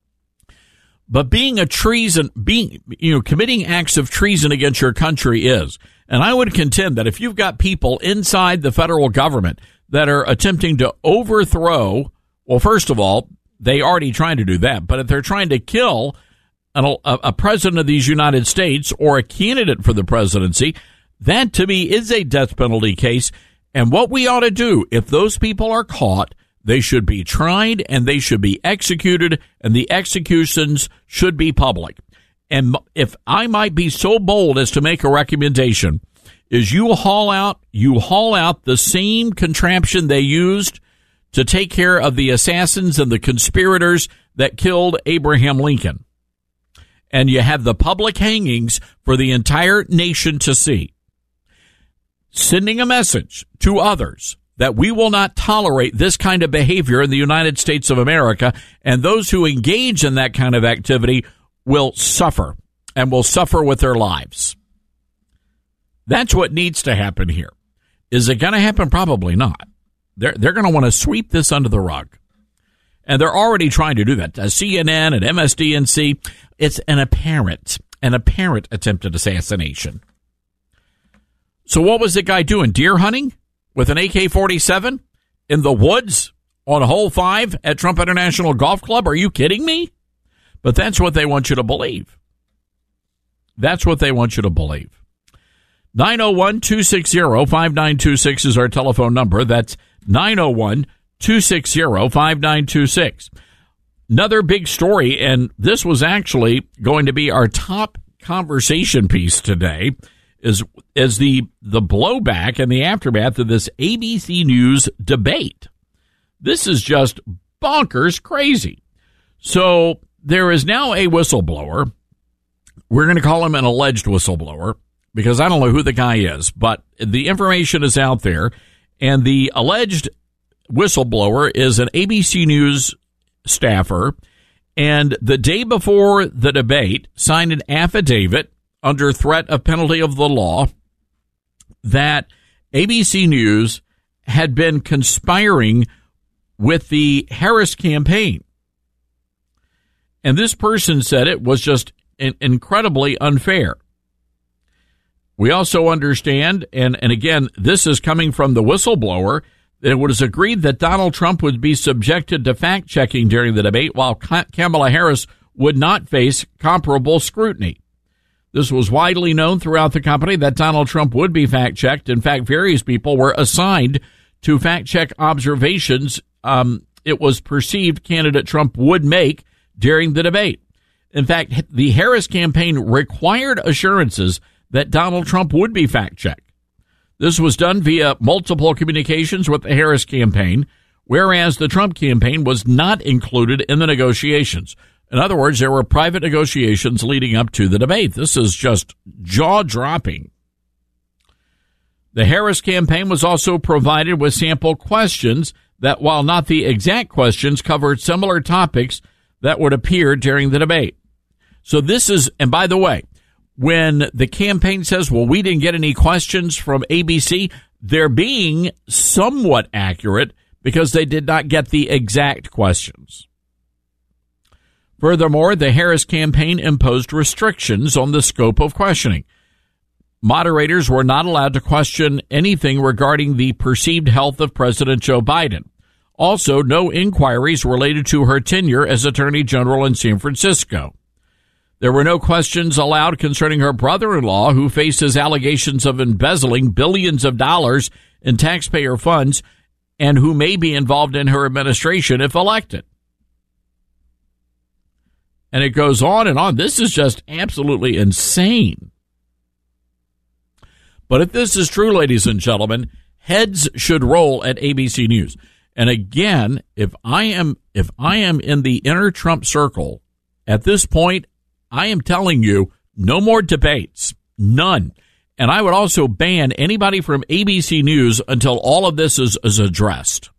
But being a treason, being you know, committing acts of treason against your country is. And I would contend that if you've got people inside the federal government that are attempting to overthrow, well, first of all, they already trying to do that. But if they're trying to kill an, a, a president of these United States or a candidate for the presidency, that to me is a death penalty case. And what we ought to do, if those people are caught, they should be tried and they should be executed, and the executions should be public. And if I might be so bold as to make a recommendation, is you haul out, you haul out the same contraption they used to take care of the assassins and the conspirators that killed Abraham Lincoln. And you have the public hangings for the entire nation to see. Sending a message to others that we will not tolerate this kind of behavior in the United States of America, and those who engage in that kind of activity will suffer and will suffer with their lives. That's what needs to happen here. Is it going to happen? Probably not. They're, they're going to want to sweep this under the rug. And they're already trying to do that. Uh, C N N and M S D N C, it's an apparent, an apparent attempted assassination. So what was the guy doing? Deer hunting with an A K forty-seven in the woods on hole five at Trump International Golf Club? Are you kidding me? But that's what they want you to believe. That's what they want you to believe. nine oh one, two six zero, five nine two six is our telephone number. That's nine oh one, two six zero, five nine two six. Another big story, and this was actually going to be our top conversation piece today, is is the the blowback and the aftermath of this A B C News debate. This is just bonkers crazy. So there is now a whistleblower. We're going to call him an alleged whistleblower because I don't know who the guy is, but the information is out there, and the alleged whistleblower is an A B C News staffer, and the day before the debate signed an affidavit under threat of penalty of the law that A B C News had been conspiring with the Harris campaign. And this person said it was just in- incredibly unfair. We also understand, and, and again, this is coming from the whistleblower, that it was agreed that Donald Trump would be subjected to fact-checking during the debate, while Kamala Harris would not face comparable scrutiny. This was widely known throughout the company that Donald Trump would be fact-checked. In fact, various people were assigned to fact-check observations um, it was perceived candidate Trump would make during the debate. In fact, the Harris campaign required assurances that Donald Trump would be fact-checked. This was done via multiple communications with the Harris campaign, whereas the Trump campaign was not included in the negotiations. In other words, there were private negotiations leading up to the debate. This is just jaw-dropping. The Harris campaign was also provided with sample questions that, while not the exact questions, covered similar topics that would appear during the debate. So this is, and by the way, when the campaign says, well, we didn't get any questions from A B C, they're being somewhat accurate because they did not get the exact questions. Furthermore, the Harris campaign imposed restrictions on the scope of questioning. Moderators were not allowed to question anything regarding the perceived health of President Joe Biden. Also, no inquiries related to her tenure as Attorney General in San Francisco. There were no questions allowed concerning her brother-in-law, who faces allegations of embezzling billions of dollars in taxpayer funds and who may be involved in her administration if elected. And it goes on and on. This is just absolutely insane. But if this is true, ladies and gentlemen, heads should roll at A B C News. And again, if I am if I am in the inner Trump circle at this point, I am telling you, no more debates, none. And I would also ban anybody from A B C News until all of this is, is addressed.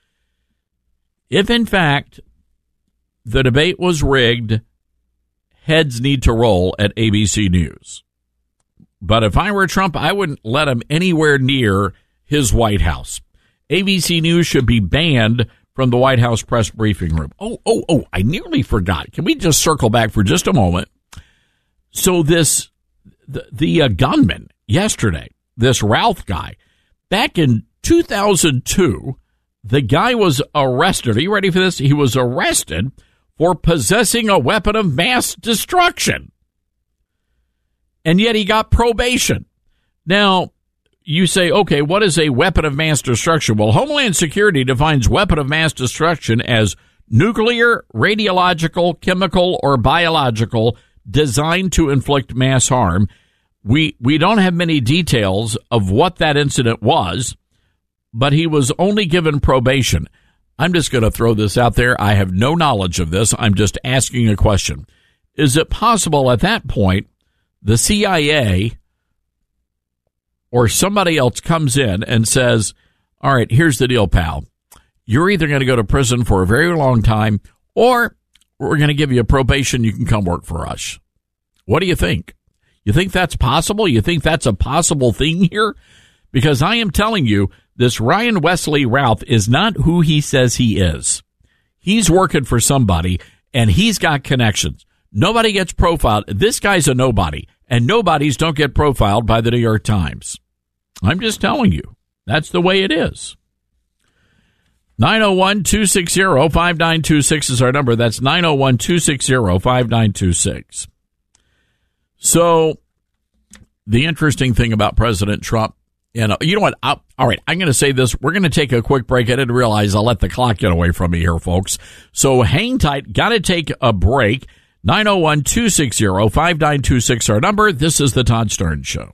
If in fact the debate was rigged, heads need to roll at A B C News. But if I were Trump, I wouldn't let him anywhere near his White House. A B C News should be banned from the White House press briefing room. Oh, oh, oh, I nearly forgot. Can we just circle back for just a moment? So this, the, the uh, gunman yesterday, this Routh guy, back in two thousand two, the guy was arrested. Are you ready for this? He was arrested for possessing a weapon of mass destruction. And yet he got probation. Now, you say, okay, what is a weapon of mass destruction? Well, Homeland Security defines weapon of mass destruction as nuclear, radiological, chemical, or biological designed to inflict mass harm. We we don't have many details of what that incident was, but he was only given probation. I'm just going to throw this out there. I have no knowledge of this. I'm just asking a question. Is it possible at that point the C I A or somebody else comes in and says, all right, here's the deal, pal. You're either going to go to prison for a very long time or we're going to give you a probation. You can come work for us. What do you think? You think that's possible? You think that's a possible thing here? Because I am telling you, this Ryan Wesley Routh is not who he says he is. He's working for somebody and he's got connections. Nobody gets profiled. This guy's a nobody, and nobodies don't get profiled by the New York Times. I'm just telling you. That's the way it is. nine oh one, two six zero, five nine two six is our number. That's nine oh one, two six zero, five nine two six. So, the interesting thing about President Trump, you know, you know what? I'll, all right, I'm going to say this. We're going to take a quick break. I didn't realize I'll let the clock get away from me here, folks. So, hang tight. Got to take a break. nine oh one, two six zero, five nine two six our number. This is the Todd Stern Show.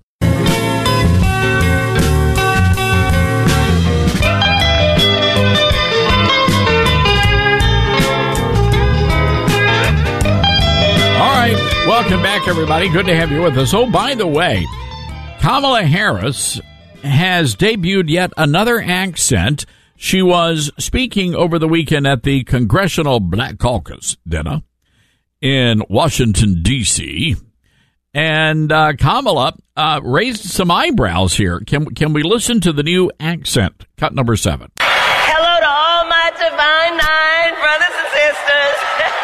Welcome back, everybody. Good to have you with us. Oh, by the way, Kamala Harris has debuted yet another accent. She was speaking over the weekend at the Congressional Black Caucus dinner in Washington, D C, and uh, Kamala uh, raised some eyebrows here. Can, can we listen to the new accent? Cut number seven. Hello to all my divine nine brothers and sisters.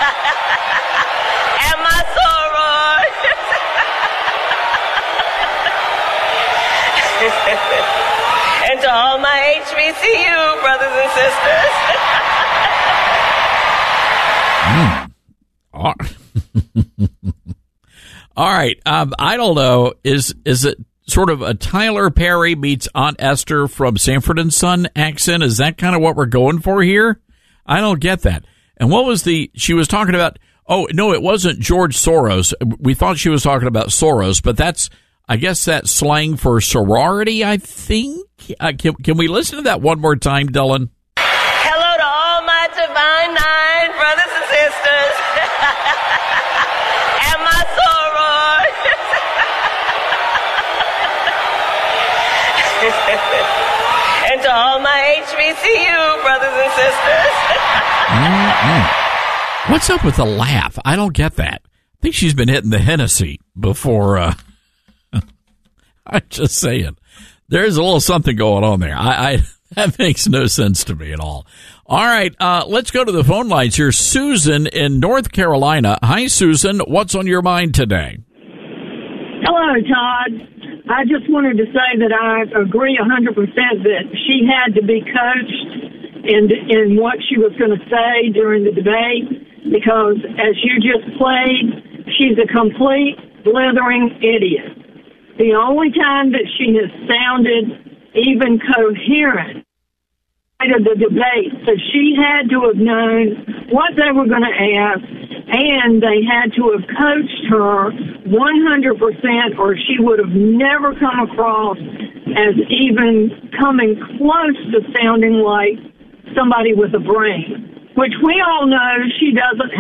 And my soror. And to all my H B C U brothers and sisters. mm. All right. Um, I don't know. Is is it sort of a Tyler Perry meets Aunt Esther from Sanford and Son accent? Is that kind of what we're going for here? I don't get that. And what was the, she was talking about, oh, no, it wasn't George Soros. We thought she was talking about Soros, but that's, I guess that's slang for sorority, I think. Uh, can, can we listen to that one more time, Dylan? Hello to all my divine nine brothers and sisters. And my soror. And to all my H B C U brothers and sisters. Mm-mm. What's up with the laugh? I don't get that. I think she's been hitting the Hennessy before. Uh, I'm just saying. There's a little something going on there. I, I that makes no sense to me at all. All right, uh, let's go to the phone lines here. Susan in North Carolina. Hi, Susan. What's on your mind today? Hello, Todd. I just wanted to say that I agree one hundred percent that she had to be coached in, in what she was going to say during the debate, because as you just played, she's a complete blithering idiot. The only time that she has sounded even coherent of the debate, so she had to have known what they were going to ask, and they had to have coached her one hundred percent, or she would have never come across as even coming close to sounding like somebody with a brain, which we all know she doesn't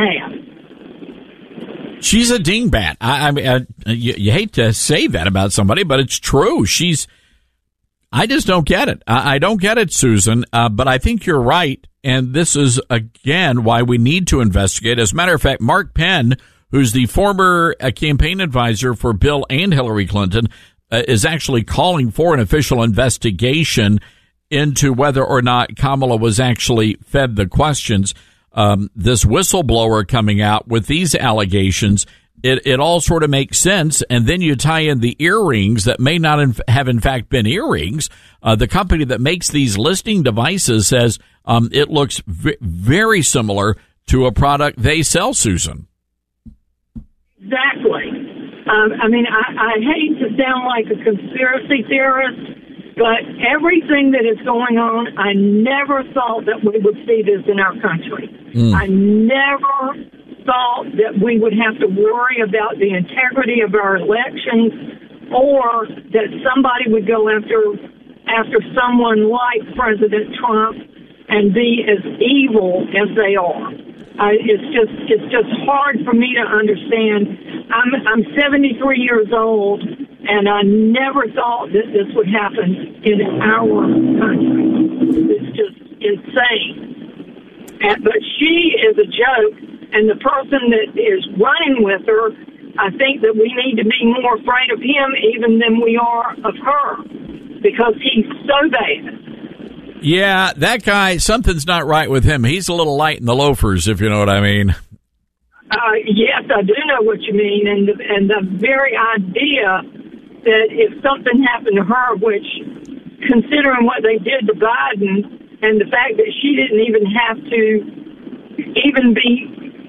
have. She's a dingbat. I, I mean, uh, you, you hate to say that about somebody, but it's true. She's. I just don't get it. I, I don't get it, Susan. Uh, but I think you're right, and this is again why we need to investigate. As a matter of fact, Mark Penn, who's the former uh, campaign advisor for Bill and Hillary Clinton, uh, is actually calling for an official investigation into whether or not Kamala was actually fed the questions. Um, this whistleblower coming out with these allegations, it, it all sort of makes sense. And then you tie in the earrings that may not inf- have in fact been earrings. Uh, the company that makes these listening devices says um, it looks v- very similar to a product they sell, Susan. Exactly. Um, I mean, I, I hate to sound like a conspiracy theorist, but everything that is going on, I never thought that we would see this in our country. Mm. I never thought that we would have to worry about the integrity of our elections, or that somebody would go after after someone like President Trump and be as evil as they are. I, it's just it's just hard for me to understand. I'm I'm seventy-three years old, and I never thought that this would happen in our country. It's just insane. And, but she is a joke, and the person that is running with her, I think that we need to be more afraid of him even than we are of her, because he's so bad. Yeah, that guy, something's not right with him. He's a little light in the loafers, if you know what I mean. Uh, yes, I do know what you mean, and the, and the very idea that if something happened to her, which, considering what they did to Biden, and the fact that she didn't even have to even be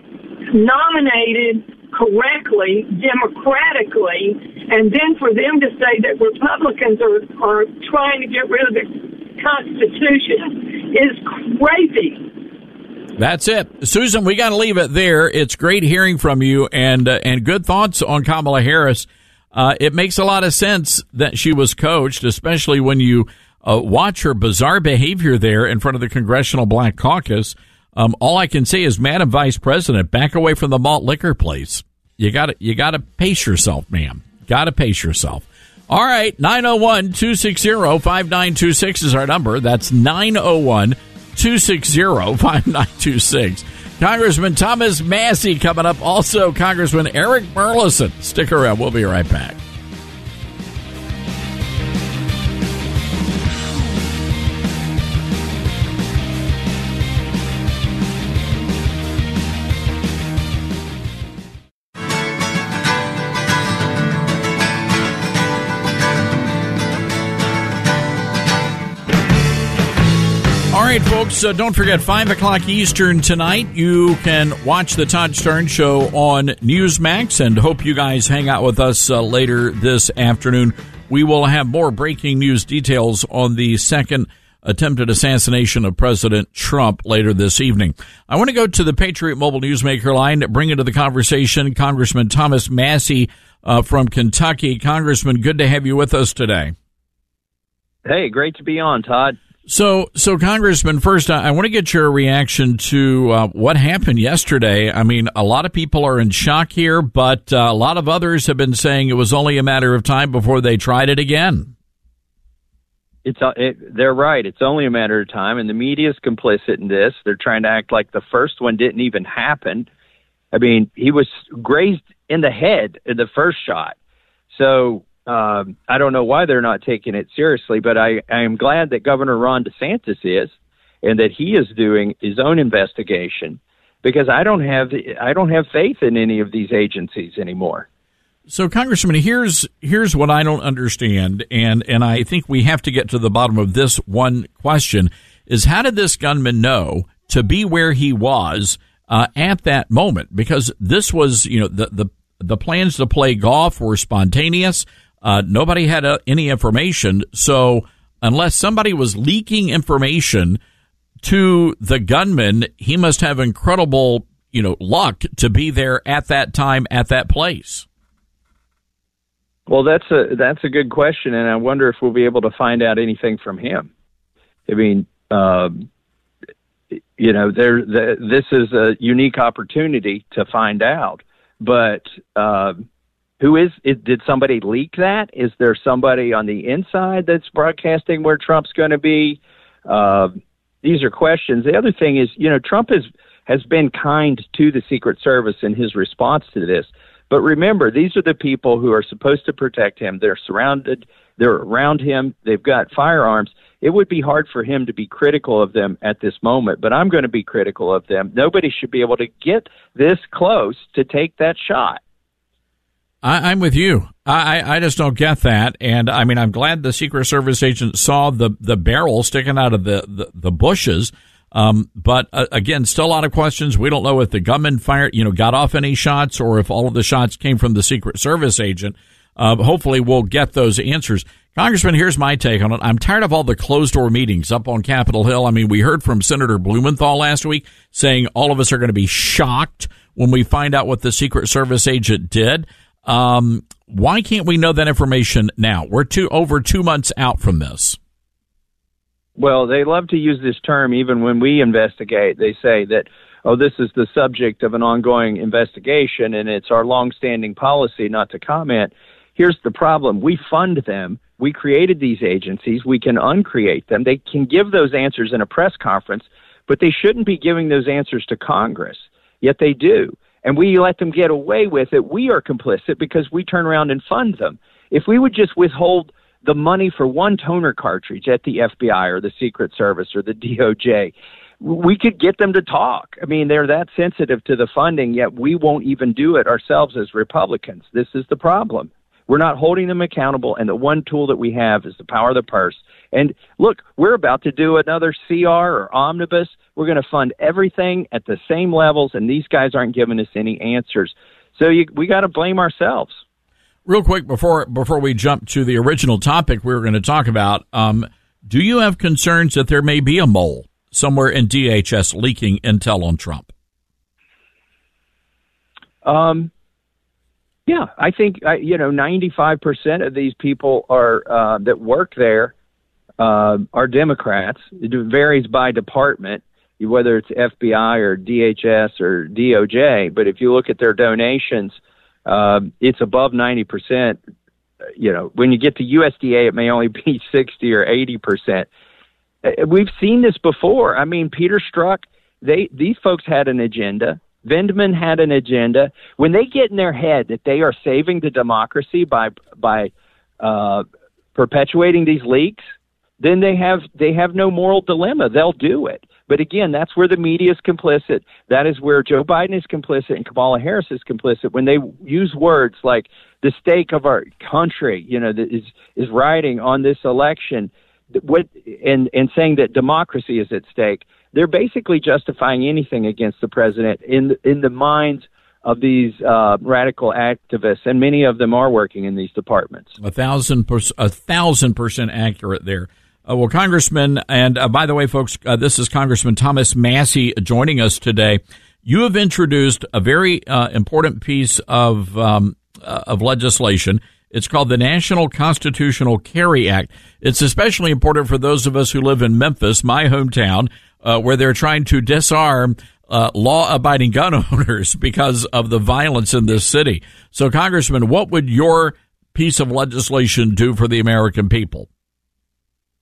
nominated correctly, democratically, and then for them to say that Republicans are, are trying to get rid of the Constitution is crazy. That's it. Susan, we got to leave it there. It's great hearing from you, and uh, and good thoughts on Kamala Harris. Uh, it makes a lot of sense that she was coached, especially when you uh, watch her bizarre behavior there in front of the Congressional Black Caucus. Um, all I can say is, Madam Vice President, back away from the malt liquor place. You got to you got to pace yourself, ma'am. Got to pace yourself. All right, nine oh one, two six zero, five nine two six is our number. That's nine oh one, two six zero, five nine two six. Congressman Thomas Massie coming up. Also, Congressman Eric Burlison. Stick around. We'll be right back. All right, folks, uh, don't forget, five o'clock Eastern tonight, you can watch the Todd Stern Show on Newsmax, and hope you guys hang out with us uh, later this afternoon. We will have more breaking news details on the second attempted assassination of President Trump later this evening. I want to go to the Patriot Mobile Newsmaker line, bring into the conversation Congressman Thomas Massie uh, from Kentucky. Congressman, good to have you with us today. Hey, great to be on, Todd. So, so Congressman, first, I want to get your reaction to uh, what happened yesterday. I mean, a lot of people are in shock here, but uh, a lot of others have been saying it was only a matter of time before they tried it again. it's it, they're right. It's only a matter of time, and the media is complicit in this. They're trying to act like the first one didn't even happen. I mean, he was grazed in the head in the first shot. So um, I don't know why they're not taking it seriously, but I, I am glad that Governor Ron DeSantis is, and that he is doing his own investigation, because I don't have I don't have faith in any of these agencies anymore. So, Congressman, here's here's what I don't understand, and, and I think we have to get to the bottom of this one question, is how did this gunman know to be where he was uh, at that moment? Because this was, you know, the the, the plans to play golf were spontaneous. Uh, nobody had uh, any information. So unless somebody was leaking information to the gunman, he must have incredible, you know, luck to be there at that time, at that place. Well, that's a that's a good question, and I wonder if we'll be able to find out anything from him. I mean, uh, you know, there the, this is a unique opportunity to find out. But uh, who is? It, did somebody leak that? Is there somebody on the inside that's broadcasting where Trump's going to be? Uh, these are questions. The other thing is, you know, Trump is has been kind to the Secret Service in his response to this. But remember, these are the people who are supposed to protect him. They're surrounded. They're around him. They've got firearms. It would be hard for him to be critical of them at this moment, but I'm going to be critical of them. Nobody should be able to get this close to take that shot. I, I'm with you. I, I just don't get that. And, I mean, I'm glad the Secret Service agent saw the, the barrel sticking out of the, the, the bushes. Um, but uh, again, still a lot of questions. We don't know if the gunman fired, you know, got off any shots or if all of the shots came from the Secret Service agent. Uh, hopefully we'll get those answers. Congressman, here's my take on it. I'm tired of all the closed door meetings up on Capitol Hill. I mean, we heard from Senator Blumenthal last week saying all of us are going to be shocked when we find out what the Secret Service agent did. Um, why can't we know that information now? We're two, over two months out from this. Well, they love to use this term even when we investigate. They say that, oh, this is the subject of an ongoing investigation, and it's our longstanding policy not to comment. Here's the problem. We fund them. We created these agencies. We can uncreate them. They can give those answers in a press conference, but they shouldn't be giving those answers to Congress, yet they do. And we let them get away with it. We are complicit because we turn around and fund them. If we would just withhold the money for one toner cartridge at the F B I or the Secret Service or the D O J, we could get them to talk. I mean, they're that sensitive to the funding, yet we won't even do it ourselves as Republicans. This is the problem. We're not holding them accountable, and the one tool that we have is the power of the purse. And look, we're about to do another C R or omnibus. We're going to fund everything at the same levels, and these guys aren't giving us any answers. So you, we got to blame ourselves. Real quick, before before we jump to the original topic we were going to talk about, um, do you have concerns that there may be a mole somewhere in D H S leaking intel on Trump? Um, yeah, I think, uh, you know, ninety-five percent of these people are uh, that work there uh, are Democrats. It varies by department, whether it's F B I or D H S or D O J. But if you look at their donations, Uh, it's above ninety percent. You know, when you get to U S D A, it may only be sixty or eighty percent. We've seen this before. I mean, Peter Strzok, they, these folks had an agenda. Vindman had an agenda. When they get in their head that they are saving the democracy by, by, uh, perpetuating these leaks, then they have, they have no moral dilemma. They'll do it. But again, that's where the media is complicit. That is where Joe Biden is complicit and Kamala Harris is complicit when they use words like the stake of our country, you know, that is is riding on this election, what and and saying that democracy is at stake. They're basically justifying anything against the president in in the minds of these uh, radical activists, and many of them are working in these departments. A thousand per, a thousand percent accurate there. Uh, well, Congressman, and uh, by the way, folks, uh, this is Congressman Thomas Massie joining us today. You have introduced a very uh, important piece of um, uh, of legislation. It's called the National Constitutional Carry Act. It's especially important for those of us who live in Memphis, my hometown, uh, where they're trying to disarm uh, law-abiding gun owners because of the violence in this city. So, Congressman, what would your piece of legislation do for the American people?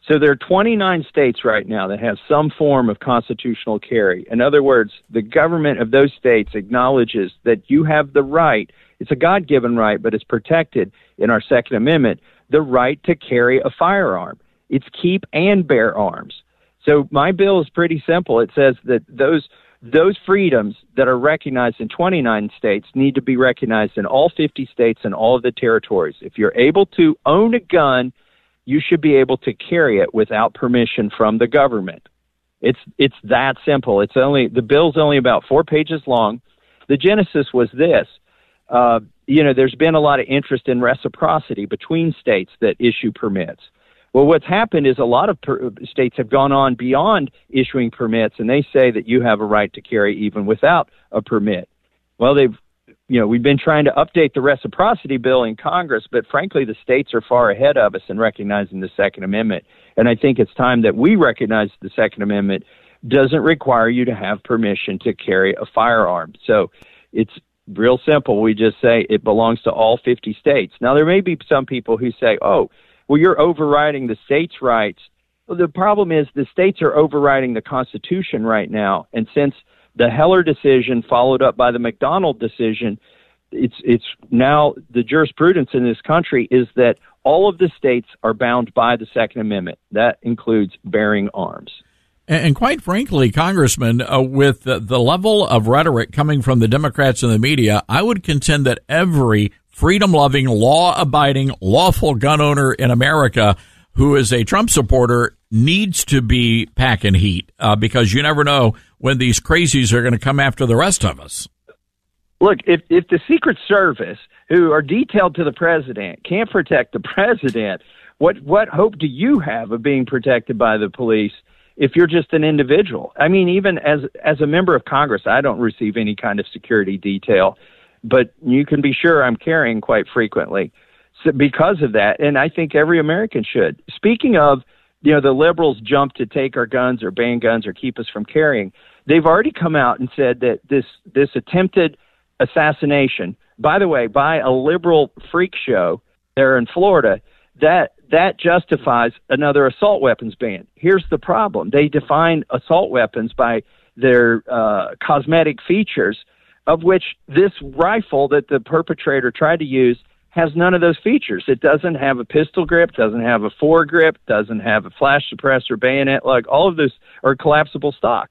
So there are twenty-nine states right now that have some form of constitutional carry. In other words, the government of those states acknowledges that you have the right, it's a God-given right, but it's protected in our Second Amendment, the right to carry a firearm. It's keep and bear arms. So my bill is pretty simple. It says that those those freedoms that are recognized in twenty-nine states need to be recognized in all fifty states and all of the territories. If you're able to own a gun, you should be able to carry it without permission from the government. It's it's that simple. It's only the bill's only about four pages long. The genesis was this. Uh, you know, there's been a lot of interest in reciprocity between states that issue permits. Well, what's happened is a lot of per- states have gone on beyond issuing permits, and they say that you have a right to carry even without a permit. Well, they've, you know, we've been trying to update the reciprocity bill in Congress, but frankly, the states are far ahead of us in recognizing the Second Amendment. And I think it's time that we recognize the Second Amendment doesn't require you to have permission to carry a firearm. So it's real simple. We just say it belongs to all fifty states. Now, there may be some people who say, oh, well, you're overriding the states' rights. Well, the problem is the states are overriding the Constitution right now. And since the Heller decision followed up by the McDonald decision, it's it's now the jurisprudence in this country is that all of the states are bound by the Second Amendment. That includes bearing arms. And quite frankly, Congressman, uh, with the, the level of rhetoric coming from the Democrats and the media, I would contend that every freedom-loving, law-abiding, lawful gun owner in America who is a Trump supporter needs to be packing heat uh, because you never know when these crazies are going to come after the rest of us. Look, if, if the Secret Service, who are detailed to the president, can't protect the president, what what hope do you have of being protected by the police if you're just an individual? I mean, even as as a member of Congress, I don't receive any kind of security detail, but you can be sure I'm carrying quite frequently so because of that, and I think every American should. Speaking of, you know, the liberals jump to take our guns or ban guns or keep us from carrying, they've already come out and said that this this attempted assassination, by the way, by a liberal freak show there in Florida, that that justifies another assault weapons ban. Here's the problem. They define assault weapons by their uh, cosmetic features, of which this rifle that the perpetrator tried to use has none of those features. It doesn't have a pistol grip, doesn't have a foregrip, doesn't have a flash suppressor, bayonet lug. All of those are collapsible stock.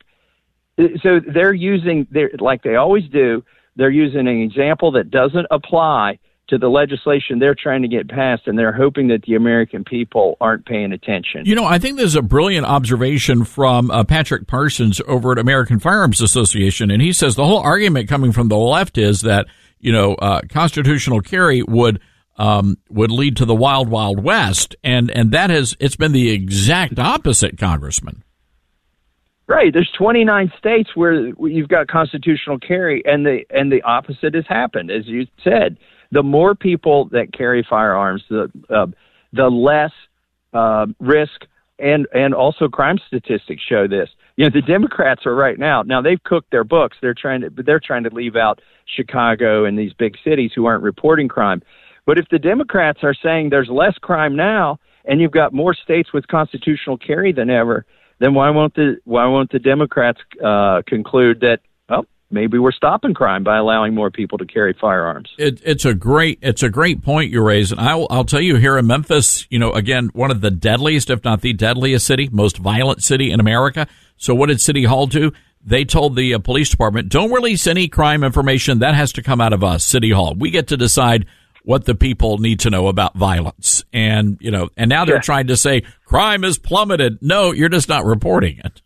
So they're using, they're, like they always do, they're using an example that doesn't apply to the legislation they're trying to get passed, and they're hoping that the American people aren't paying attention. You know, I think there's a brilliant observation from uh, Patrick Parsons over at American Firearms Association, and he says the whole argument coming from the left is that, you know, uh, constitutional carry would um, would lead to the wild, wild west, and, and that has, it's been the exact opposite, Congressman. Right. There's twenty-nine states where you've got constitutional carry, and the and the opposite has happened, as you said. The more people that carry firearms, the uh, the less uh, risk, and and also crime statistics show this. You know, the Democrats are right now. Now they've cooked their books. They're trying to they're trying to leave out Chicago and these big cities who aren't reporting crime. But if the Democrats are saying there's less crime now, and you've got more states with constitutional carry than ever, then why won't the why won't the Democrats uh, conclude that, well, maybe we're stopping crime by allowing more people to carry firearms? It, it's a great it's a great point you raise, and I'll I'll tell you, here in Memphis, you know, again, one of the deadliest, if not the deadliest city, most violent city in America. So what did City Hall do? They told the uh, police department, don't release any crime information. That has to come out of us, City Hall. We get to decide what the people need to know about violence. And, you know, and now they're yeah. trying to say crime has plummeted. No, you're just not reporting it.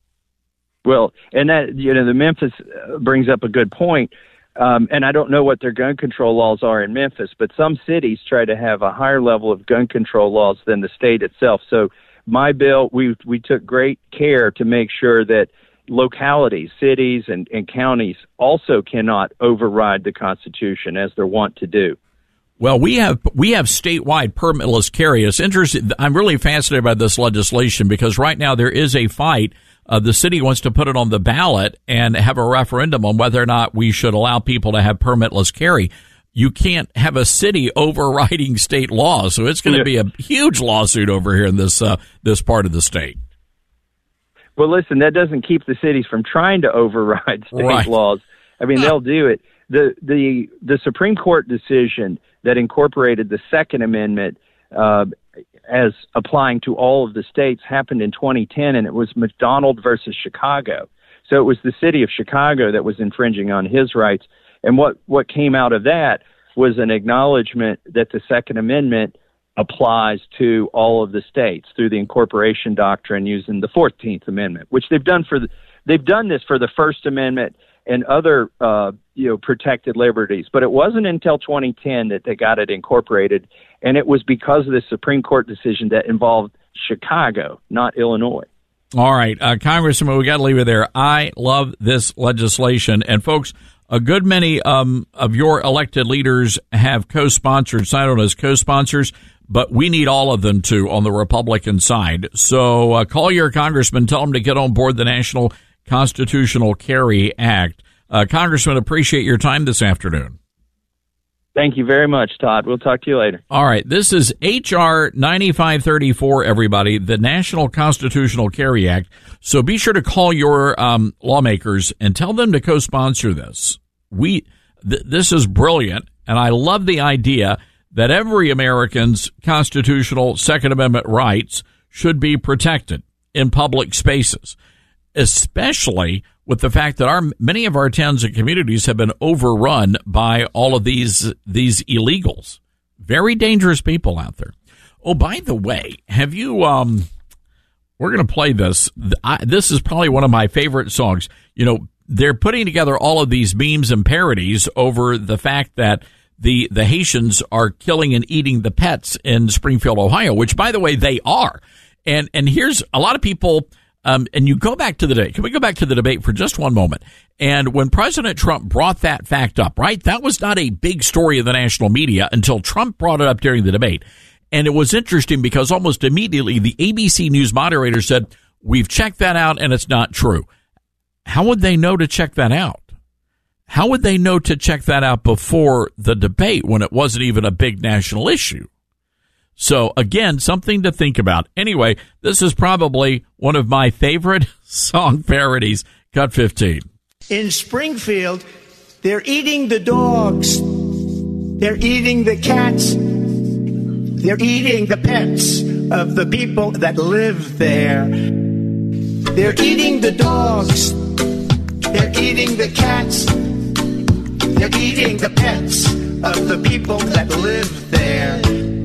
Well, and that, you know, the Memphis brings up a good point. Um, and I don't know what their gun control laws are in Memphis, but some cities try to have a higher level of gun control laws than the state itself. So my bill, we we took great care to make sure that localities, cities, and, and counties also cannot override the Constitution as they're wont to do. Well, we have we have statewide permitless carry. It's interesting. I'm really fascinated by this legislation because right now there is a fight. Uh, the city wants to put it on the ballot and have a referendum on whether or not we should allow people to have permitless carry. you can't have a city overriding state law. So it's going to be a huge lawsuit over here in this uh, this part of the state. Well, listen, that doesn't keep the cities from trying to override state Right. laws. I mean, they'll do it. The the the Supreme Court decision that incorporated the Second Amendment uh, as applying to all of the states happened in twenty ten, and it was McDonald versus Chicago. So it was the city of Chicago that was infringing on his rights. And what, what came out of that was an acknowledgement that the Second Amendment applies to all of the states through the incorporation doctrine using the fourteenth Amendment, which they've done for the, they've done this for the First Amendment and other uh, you know protected liberties. But it wasn't until twenty ten that they got it incorporated, and it was because of the Supreme Court decision that involved Chicago, not Illinois. All right, uh, Congressman, we got to leave it there. I love this legislation, and folks, a good many um, of your elected leaders have co-sponsored, signed on as co-sponsors, but we need all of them to on the Republican side. So uh, call your congressman, tell them to get on board the National Constitutional Carry Act. Uh, Congressman, appreciate your time this afternoon. Thank you very much, Todd. We'll talk to you later. All right. This is H R ninety-five thirty-four, everybody, the National Constitutional Carry Act. So be sure to call your um, lawmakers and tell them to co-sponsor this. We th- This is brilliant, and I love the idea that every American's constitutional Second Amendment rights should be protected in public spaces, especially with the fact that our many of our towns and communities have been overrun by all of these these illegals. Very dangerous people out there. Oh, by the way, have you um we're going to play this. I, this is probably one of my favorite songs. You know, they're putting together all of these memes and parodies over the fact that the the Haitians are killing and eating the pets in Springfield, Ohio, which, by the way, they are. And and here's a lot of people. Um, and you go back to the debate. Can we go back to the debate for just one moment? And when President Trump brought that fact up, right, that was not a big story in the national media until Trump brought it up during the debate. And it was interesting because almost immediately the A B C News moderator said, we've checked that out and it's not true. How would they know to check that out? How would they know to check that out before the debate when it wasn't even a big national issue? So, again, something to think about. Anyway, this is probably one of my favorite song parodies. Cut fifteen. In Springfield, they're eating the dogs. They're eating the cats. They're eating the pets of the people that live there. They're eating the dogs. They're eating the cats. They're eating the pets of the people that live there.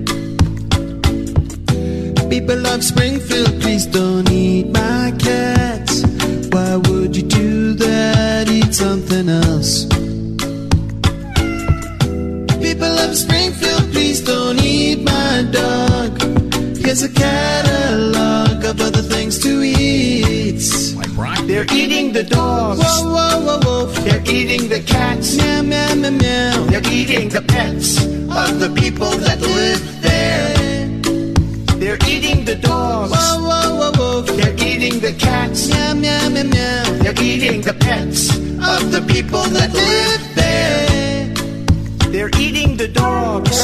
People of Springfield, please don't eat my cats. Why would you do that? Eat something else. People of Springfield, please don't eat my dog. Here's a catalog of other things to eat. They're eating the dogs. Whoa, whoa, whoa, whoa. They're eating the cats. Meow, meow, meow, meow. They're eating the pets of the people that live there. They're eating the dogs. Whoa, whoa, whoa, whoa. They're eating the cats. Meow, meow, meow, meow. They're eating the pets of the people that live there. They're eating the dogs.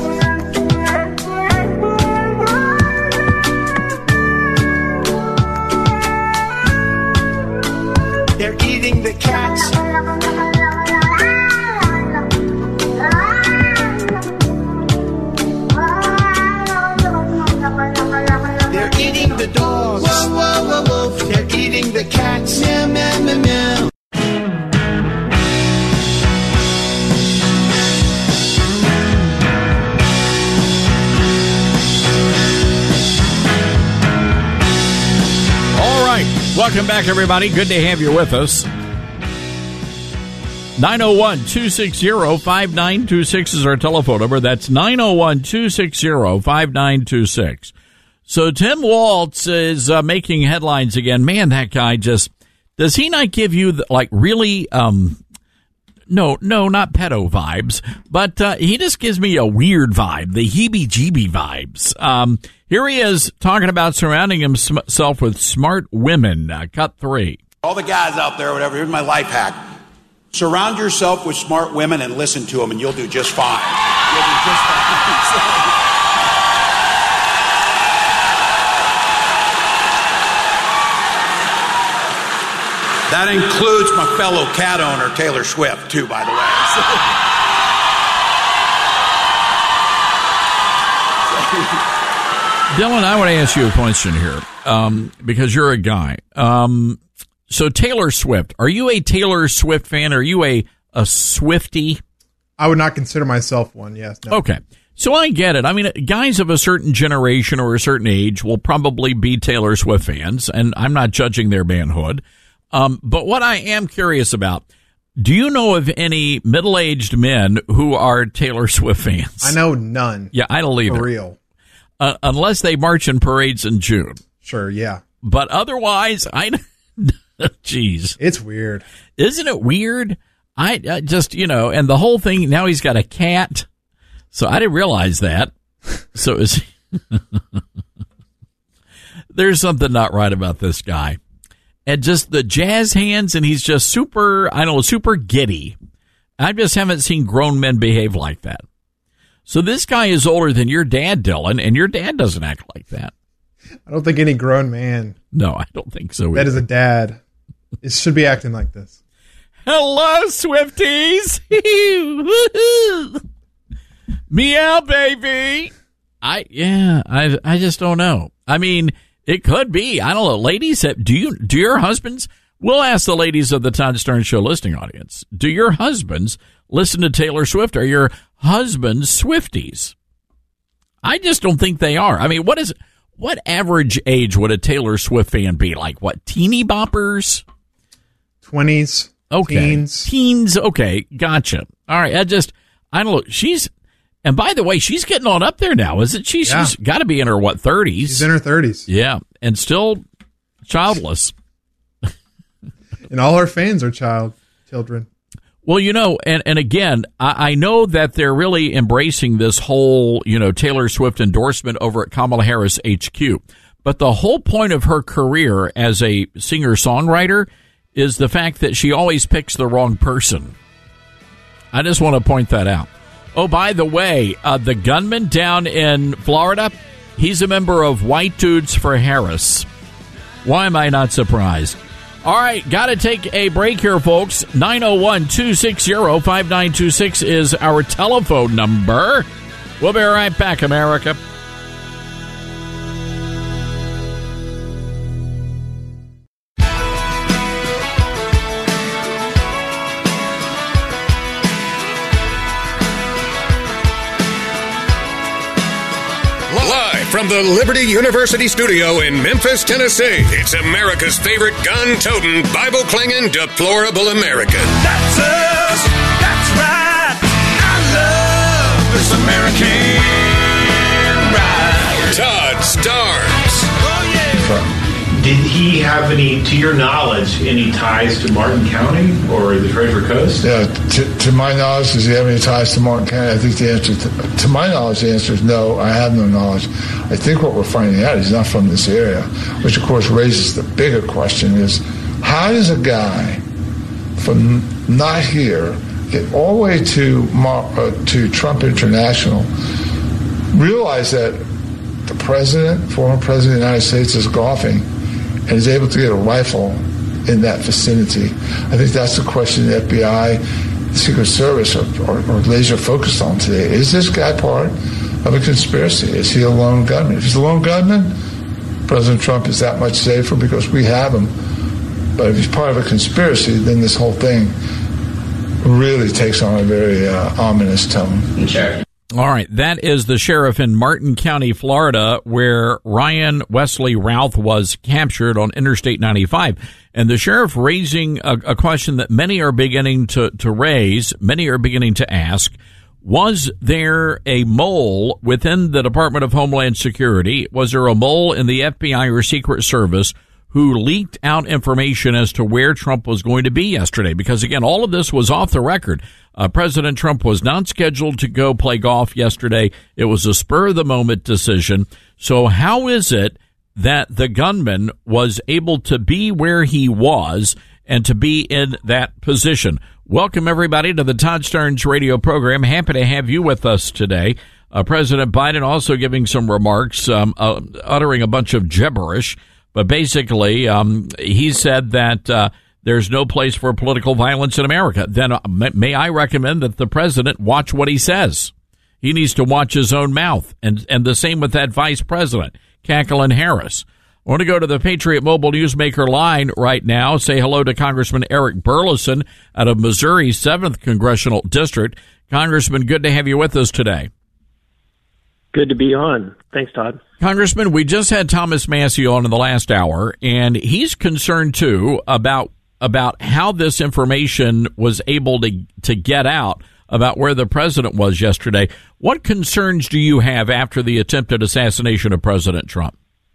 They're eating the cats. They're eating the dogs. Whoa, whoa, whoa, whoa. They're eating the cats. Meow, meow, meow, meow. All right. Welcome back, everybody. Good to have you with us. nine oh one, two six zero, five nine two six is our telephone number. That's nine oh one, two six zero, five nine two six. So Tim Walz is uh, making headlines again. Man, that guy just, does he not give you the, like really, um, no, no, not pedo vibes, but uh, he just gives me a weird vibe, the heebie-jeebie vibes. Um, here he is talking about surrounding himself with smart women. Uh, cut three. All the guys out there, whatever, here's my life hack. Surround yourself with smart women and listen to them, and you'll do just fine. You'll do just fine. That includes my fellow cat owner, Taylor Swift, too, by the way. Dylan, I want to ask you a question here, um, because you're a guy. Um, so Taylor Swift, are you a Taylor Swift fan? Are you a, a Swiftie? I would not consider myself one, yes. No. Okay. So I get it. I mean, guys of a certain generation or a certain age will probably be Taylor Swift fans, and I'm not judging their manhood. Um, but what I am curious about, do you know of any middle-aged men who are Taylor Swift fans? I know none. Yeah, I don't either. For real. Uh, unless they march in parades in June. Sure, yeah. But otherwise, I, jeez. It's weird. Isn't it weird? I, I just, you know, and the whole thing, now he's got a cat. So I didn't realize that. So is there's something not right about this guy. And just the jazz hands, and he's just super, I don't know, super giddy. I just haven't seen grown men behave like that. So this guy is older than your dad, Dylan, and your dad doesn't act like that. I don't think any grown man. No, I don't think so either. That is a dad. It should be acting like this. Hello, Swifties. Meow, baby. I, yeah, I, I just don't know. I mean, it could be. I don't know. Ladies, do you, do your husbands, we'll ask the ladies of the Todd Stern Show listening audience, do your husbands listen to Taylor Swift? Are your husbands Swifties? I just don't think they are. I mean, what is, what average age would a Taylor Swift fan be? Like what, teeny boppers? twenties. Okay. Teens. Teens. Okay. Gotcha. All right. I just, I don't know. She's, and by the way, she's getting on up there now, isn't she? Yeah. She's got to be in her, what, thirties? She's in her thirties. Yeah, and still childless. And all her fans are child children. Well, you know, and, and again, I, I know that they're really embracing this whole, you know, Taylor Swift endorsement over at Kamala Harris H Q. But the whole point of her career as a singer-songwriter is the fact that she always picks the wrong person. I just want to point that out. Oh, by the way, uh, the gunman down in Florida, he's a member of White Dudes for Harris. Why am I not surprised? All right, got to take a break here, folks. nine oh one, two six zero, five nine two six is our telephone number. We'll be right back, America. From the Liberty University studio in Memphis, Tennessee, it's America's favorite gun-toting, Bible-clinging, deplorable American. That's us. That's right. I love this American ride. Todd Starnes. Oh, yeah. Did he have any, to your knowledge, any ties to Martin County or the Treasure Coast? Yeah, to, to my knowledge, does he have any ties to Martin County? I think the answer, to, to my knowledge, the answer is no. I have no knowledge. I think what we're finding out is he's not from this area, which of course raises the bigger question: is how does a guy from not here get all the way to uh, to Trump International, realize that the president, former president of the United States, is golfing, and is able to get a rifle in that vicinity? I think that's the question the F B I, the Secret Service are, are, are laser focused on today. Is this guy part of a conspiracy? Is he a lone gunman? If he's a lone gunman, President Trump is that much safer because we have him. But if he's part of a conspiracy, then this whole thing really takes on a very uh, ominous tone. Sure. All right, that is the sheriff in Martin County, Florida, where Ryan Wesley Routh was captured on Interstate ninety-five. And the sheriff raising a, a question that many are beginning to, to raise, many are beginning to ask: was there a mole within the Department of Homeland Security? Was there a mole in the F B I or Secret Service who leaked out information as to where Trump was going to be yesterday? Because, again, all of this was off the record. Uh, President Trump was not scheduled to go play golf yesterday. It was a spur-of-the-moment decision. So how is it that the gunman was able to be where he was and to be in that position? Welcome, everybody, to the Todd Starnes radio program. Happy to have you with us today. Uh, President Biden also giving some remarks, um, uh, uttering a bunch of gibberish. But basically, um, he said that uh, there's no place for political violence in America. Then uh, may I recommend that the president watch what he says? He needs to watch his own mouth. And, and the same with that vice president, Kathleen Harris. I want to go to the Patriot Mobile Newsmaker line right now. Say hello to Congressman Eric Burleson out of Missouri's seventh Congressional District. Congressman, good to have you with us today. Good to be on. Thanks, Todd. Congressman, we just had Thomas Massie on in the last hour, and he's concerned, too, about about how this information was able to, to get out about where the president was yesterday. What concerns do you have after the attempted assassination of President Trump?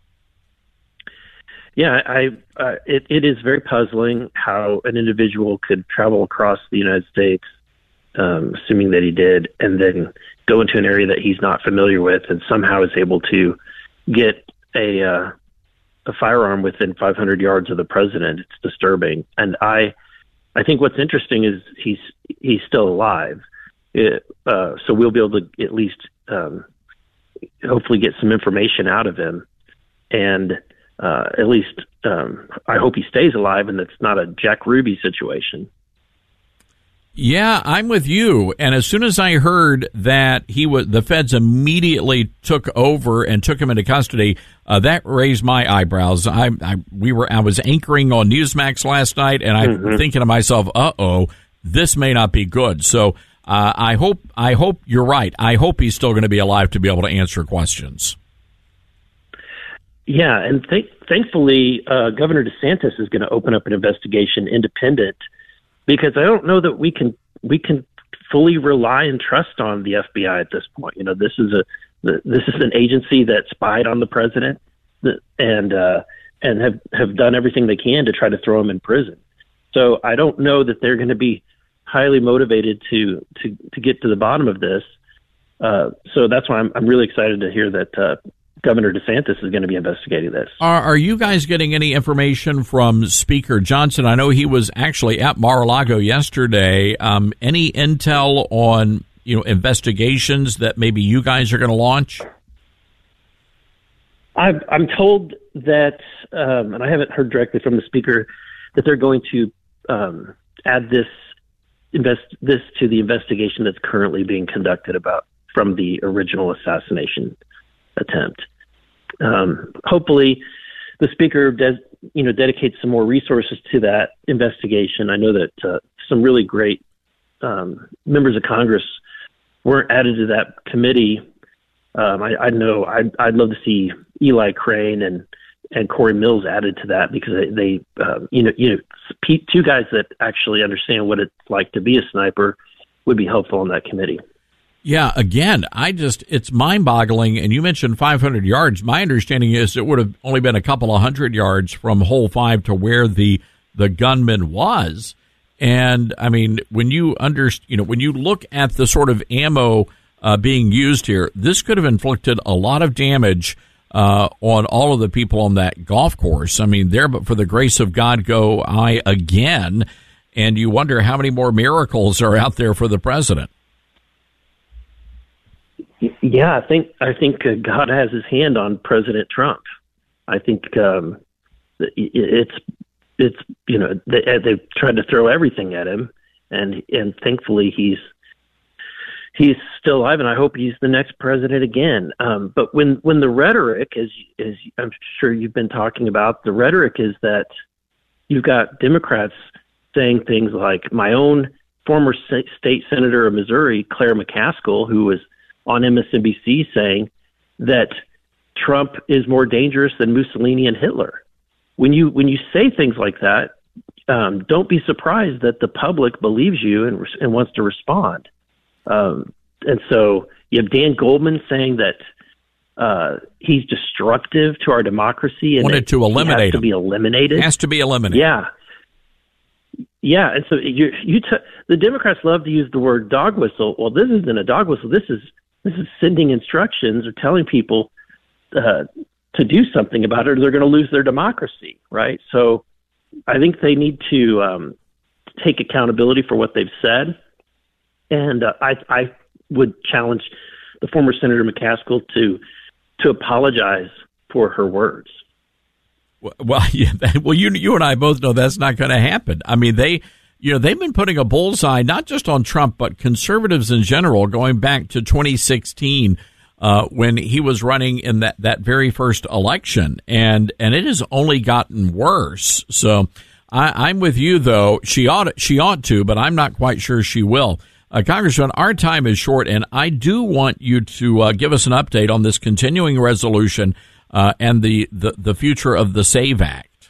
Yeah, I, uh, it, it is very puzzling how an individual could travel across the United States, um, assuming that he did, and then go into an area that he's not familiar with and somehow is able to get a uh, a firearm within five hundred yards of the president. It's disturbing. And I I think what's interesting is he's he's still alive. It, uh, so we'll be able to at least um, hopefully get some information out of him. And Uh, at least um, I hope he stays alive and it's not a Jack Ruby situation. Yeah, I'm with you. And as soon as I heard that he was, the feds immediately took over and took him into custody, uh, that raised my eyebrows. I, I, we were, I was anchoring on Newsmax last night, and I'm mm-hmm. thinking to myself, "Uh oh, this may not be good." So uh, I hope, I hope you're right. I hope he's still going to be alive to be able to answer questions. Yeah, and th- thankfully, uh, Governor DeSantis is going to open up an investigation independent, because I don't know that we can we can fully rely and trust on the F B I at this point. You know, this is a this is an agency that spied on the president and uh, and have, have done everything they can to try to throw him in prison. So I don't know that they're going to be highly motivated to to to get to the bottom of this. Uh, so that's why I'm I'm really excited to hear that. Uh, Governor DeSantis is going to be investigating this. Are, are you guys getting any information from Speaker Johnson? I know he was actually at Mar-a-Lago yesterday. Um, any intel on, you know, investigations that maybe you guys are going to launch? I've, I'm told that, um, and I haven't heard directly from the Speaker, that they're going to um, add this invest this to the investigation that's currently being conducted about from the original assassination attempt. Um, hopefully, the Speaker does, you know, dedicates some more resources to that investigation. I know that uh, some really great um, members of Congress weren't added to that committee. Um, I, I know I'd, I'd love to see Eli Crane and and Corey Mills added to that, because they, they uh, you know, you know, two guys that actually understand what it's like to be a sniper would be helpful on that committee. Yeah, again, I just, it's mind-boggling, and you mentioned five hundred yards. My understanding is it would have only been a couple of hundred yards from hole five to where the the gunman was. And, I mean, when you under, you know, when you look at the sort of ammo uh, being used here, this could have inflicted a lot of damage uh, on all of the people on that golf course. I mean, there, but for the grace of God go I again, and you wonder how many more miracles are out there for the president. Yeah, I think I think uh, God has his hand on President Trump. I think um, it's it's you know they, they've tried to throw everything at him, and and thankfully he's he's still alive, and I hope he's the next president again. Um, but when when the rhetoric, as as I'm sure you've been talking about, the rhetoric is that you've got Democrats saying things like my own former state senator of Missouri, Claire McCaskill, who was on M S N B C saying that Trump is more dangerous than Mussolini and Hitler. When you when you say things like that, um, don't be surprised that the public believes you and, and wants to respond. Um, and so you have Dan Goldman saying that uh, he's destructive to our democracy and wanted to eliminate he has to him. be eliminated. Has to be eliminated. Yeah. Yeah, and so you, you t- the Democrats love to use the word dog whistle. Well, this isn't a dog whistle. This is this is sending instructions or telling people uh, to do something about it, or they're going to lose their democracy, right? So I think they need to um, take accountability for what they've said. And uh, I, I would challenge the former Senator McCaskill to to apologize for her words. Well, yeah, well, you you and I both know that's not going to happen. I mean, they, you know, they've been putting a bullseye not just on Trump, but conservatives in general, going back to twenty sixteen uh, when he was running in that, that very first election, and and it has only gotten worse. So I, I'm with you, though. She ought she ought to, but I'm not quite sure she will. Uh, Congressman, our time is short, and I do want you to uh, give us an update on this continuing resolution uh, and the, the, the future of the SAVE Act.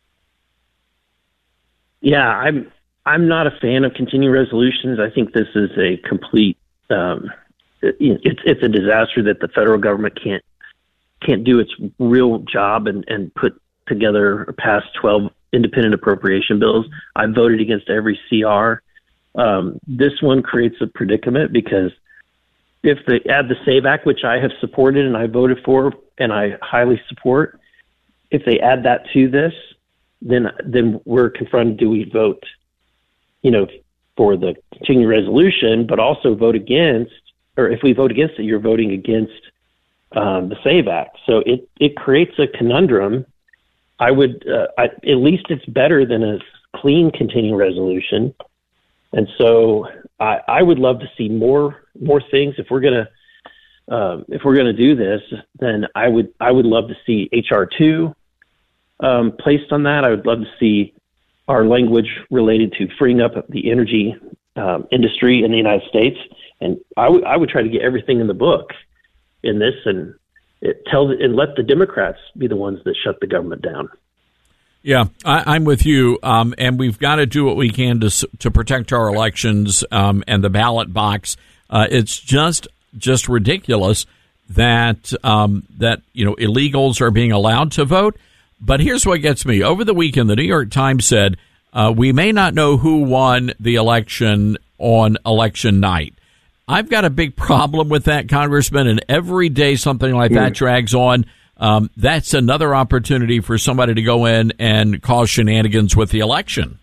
Yeah, I'm I'm not a fan of continuing resolutions. I think this is a complete um, it, it's it's a disaster that the federal government can't can't do its real job and, and put together or pass twelve independent appropriation bills. I voted against every C R. Um, this one creates a predicament because if they add the SAVE Act, which I have supported and I voted for and I highly support, if they add that to this, then then we're confronted, do we vote, you know, for the continuing resolution, but also vote against, or if we vote against it, you're voting against um, the SAVE Act. So it, it creates a conundrum. I would, uh, I, at least it's better than a clean continuing resolution. And so I, I would love to see more more things. If we're gonna um, if we're gonna do this, then I would I would love to see H R two um, placed on that. I would love to see our language related to freeing up the energy um, industry in the United States. And I would I would try to get everything in the book in this, and it tells and let the Democrats be the ones that shut the government down. Yeah, I, I'm with you, um, and we've got to do what we can to to protect our elections um, and the ballot box. Uh, it's just just ridiculous that um, that you know illegals are being allowed to vote. But here's what gets me: over the weekend, the New York Times said uh, we may not know who won the election on election night. I've got a big problem with that, Congressman, and every day something like that drags on. Um, that's another opportunity for somebody to go in and cause shenanigans with the election.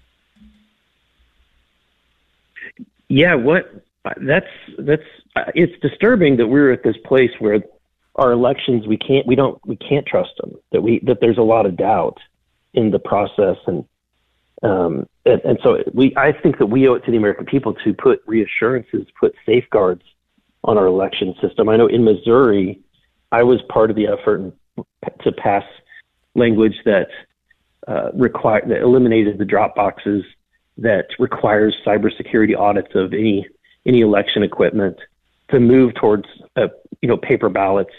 Yeah, what that's that's uh, it's disturbing that we're at this place where our elections we can't we don't we can't trust them. That we that there's a lot of doubt in the process, and um and, and so we I think that we owe it to the American people to put reassurances, put safeguards on our election system. I know in Missouri, I was part of the effort to pass language that uh, require that eliminated the drop boxes, that requires cybersecurity audits of any any election equipment, to move towards uh, you know paper ballots,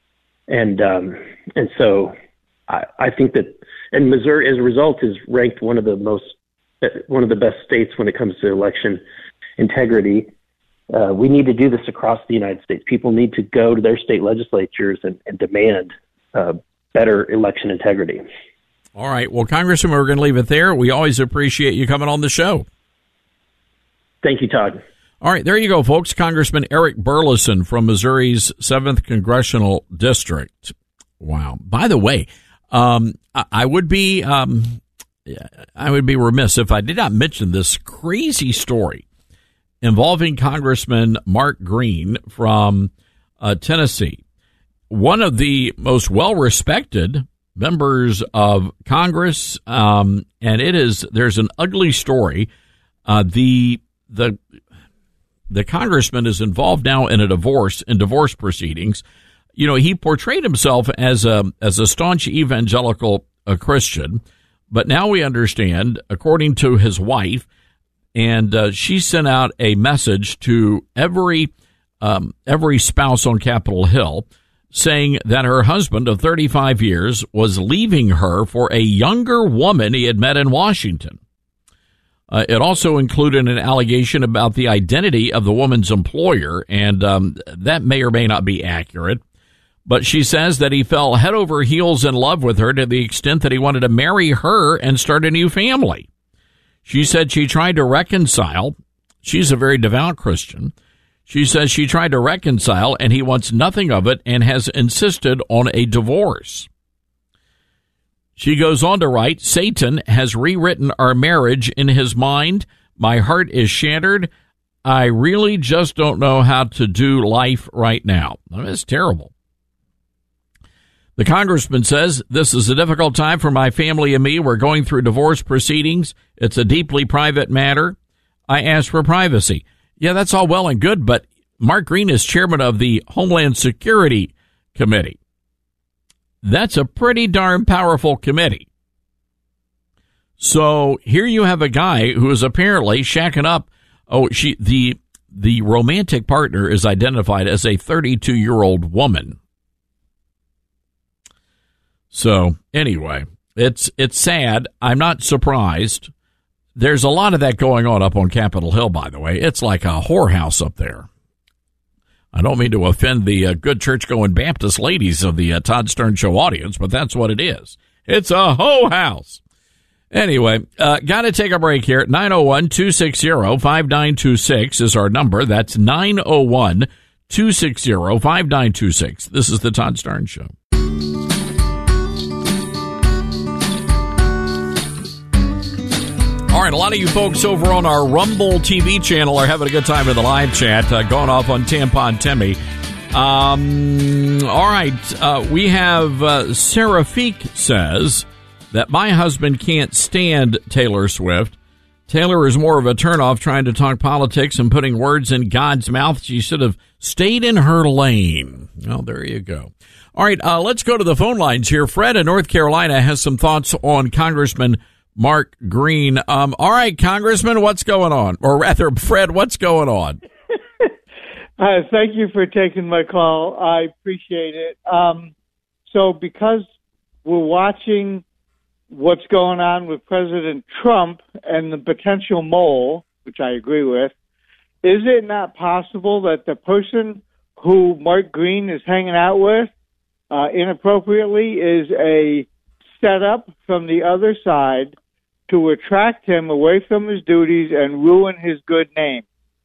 and um, and so I, I think that and Missouri as a result is ranked one of the most uh, one of the best states when it comes to election integrity. Uh, we need to do this across the United States. People need to go to their state legislatures and, and demand uh, better election integrity. All right. Well, Congressman, we're going to leave it there. We always appreciate you coming on the show. Thank you, Todd. All right. There you go, folks. Congressman Eric Burlison from Missouri's seventh Congressional District. Wow. By the way, um, I, I would be um, I would be remiss if I did not mention this crazy story involving Congressman Mark Green from uh, Tennessee, one of the most well-respected members of Congress, um, and it is there's an ugly story. Uh, the the the congressman is involved now in a divorce in divorce proceedings. You know, he portrayed himself as a as a staunch evangelical uh, Christian, but now we understand, according to his wife. And uh, she sent out a message to every um, every spouse on Capitol Hill saying that her husband of thirty-five years was leaving her for a younger woman he had met in Washington. Uh, it also included an allegation about the identity of the woman's employer, and um, that may or may not be accurate. But she says that he fell head over heels in love with her to the extent that he wanted to marry her and start a new family. She said she tried to reconcile. She's a very devout Christian. She says she tried to reconcile, and he wants nothing of it and has insisted on a divorce. She goes on to write, Satan has rewritten our marriage in his mind. My heart is shattered. I really just don't know how to do life right now. That's terrible. The congressman says, this is a difficult time for my family and me. We're going through divorce proceedings. It's a deeply private matter. I ask for privacy. Yeah, that's all well and good, but Mark Green is chairman of the Homeland Security Committee. That's a pretty darn powerful committee. So here you have a guy who is apparently shacking up. Oh, she the the romantic partner is identified as a thirty-two-year-old woman. So anyway, it's it's sad. I'm not surprised. There's a lot of that going on up on Capitol Hill, by the way. It's like a whorehouse up there. I don't mean to offend the uh, good church-going Baptist ladies of the uh, Todd Stern Show audience, but that's what it is. It's a hoe house. Anyway, uh, got to take a break here. nine oh one, two six zero, five nine two six is our number. That's nine oh one, two six zero, five nine two six. This is the Todd Stern Show. All right, a lot of you folks over on our Rumble T V channel are having a good time in the live chat, uh, going off on Tampon Timmy. Um, all right, uh, we have uh, Seraphique says that my husband can't stand Taylor Swift. Taylor is more of a turnoff trying to talk politics and putting words in God's mouth. She should have stayed in her lane. Well, there you go. All right, uh, let's go to the phone lines here. Fred in North Carolina has some thoughts on Congressman Mark Green. Um, all right, Congressman, what's going on? Or rather, Fred, what's going on? uh, thank you for taking my call. I appreciate it. Um, so because we're watching what's going on with President Trump and the potential mole, which I agree with, is it not possible that the person who Mark Green is hanging out with uh, inappropriately is a setup from the other side to attract him away from his duties and ruin his good name?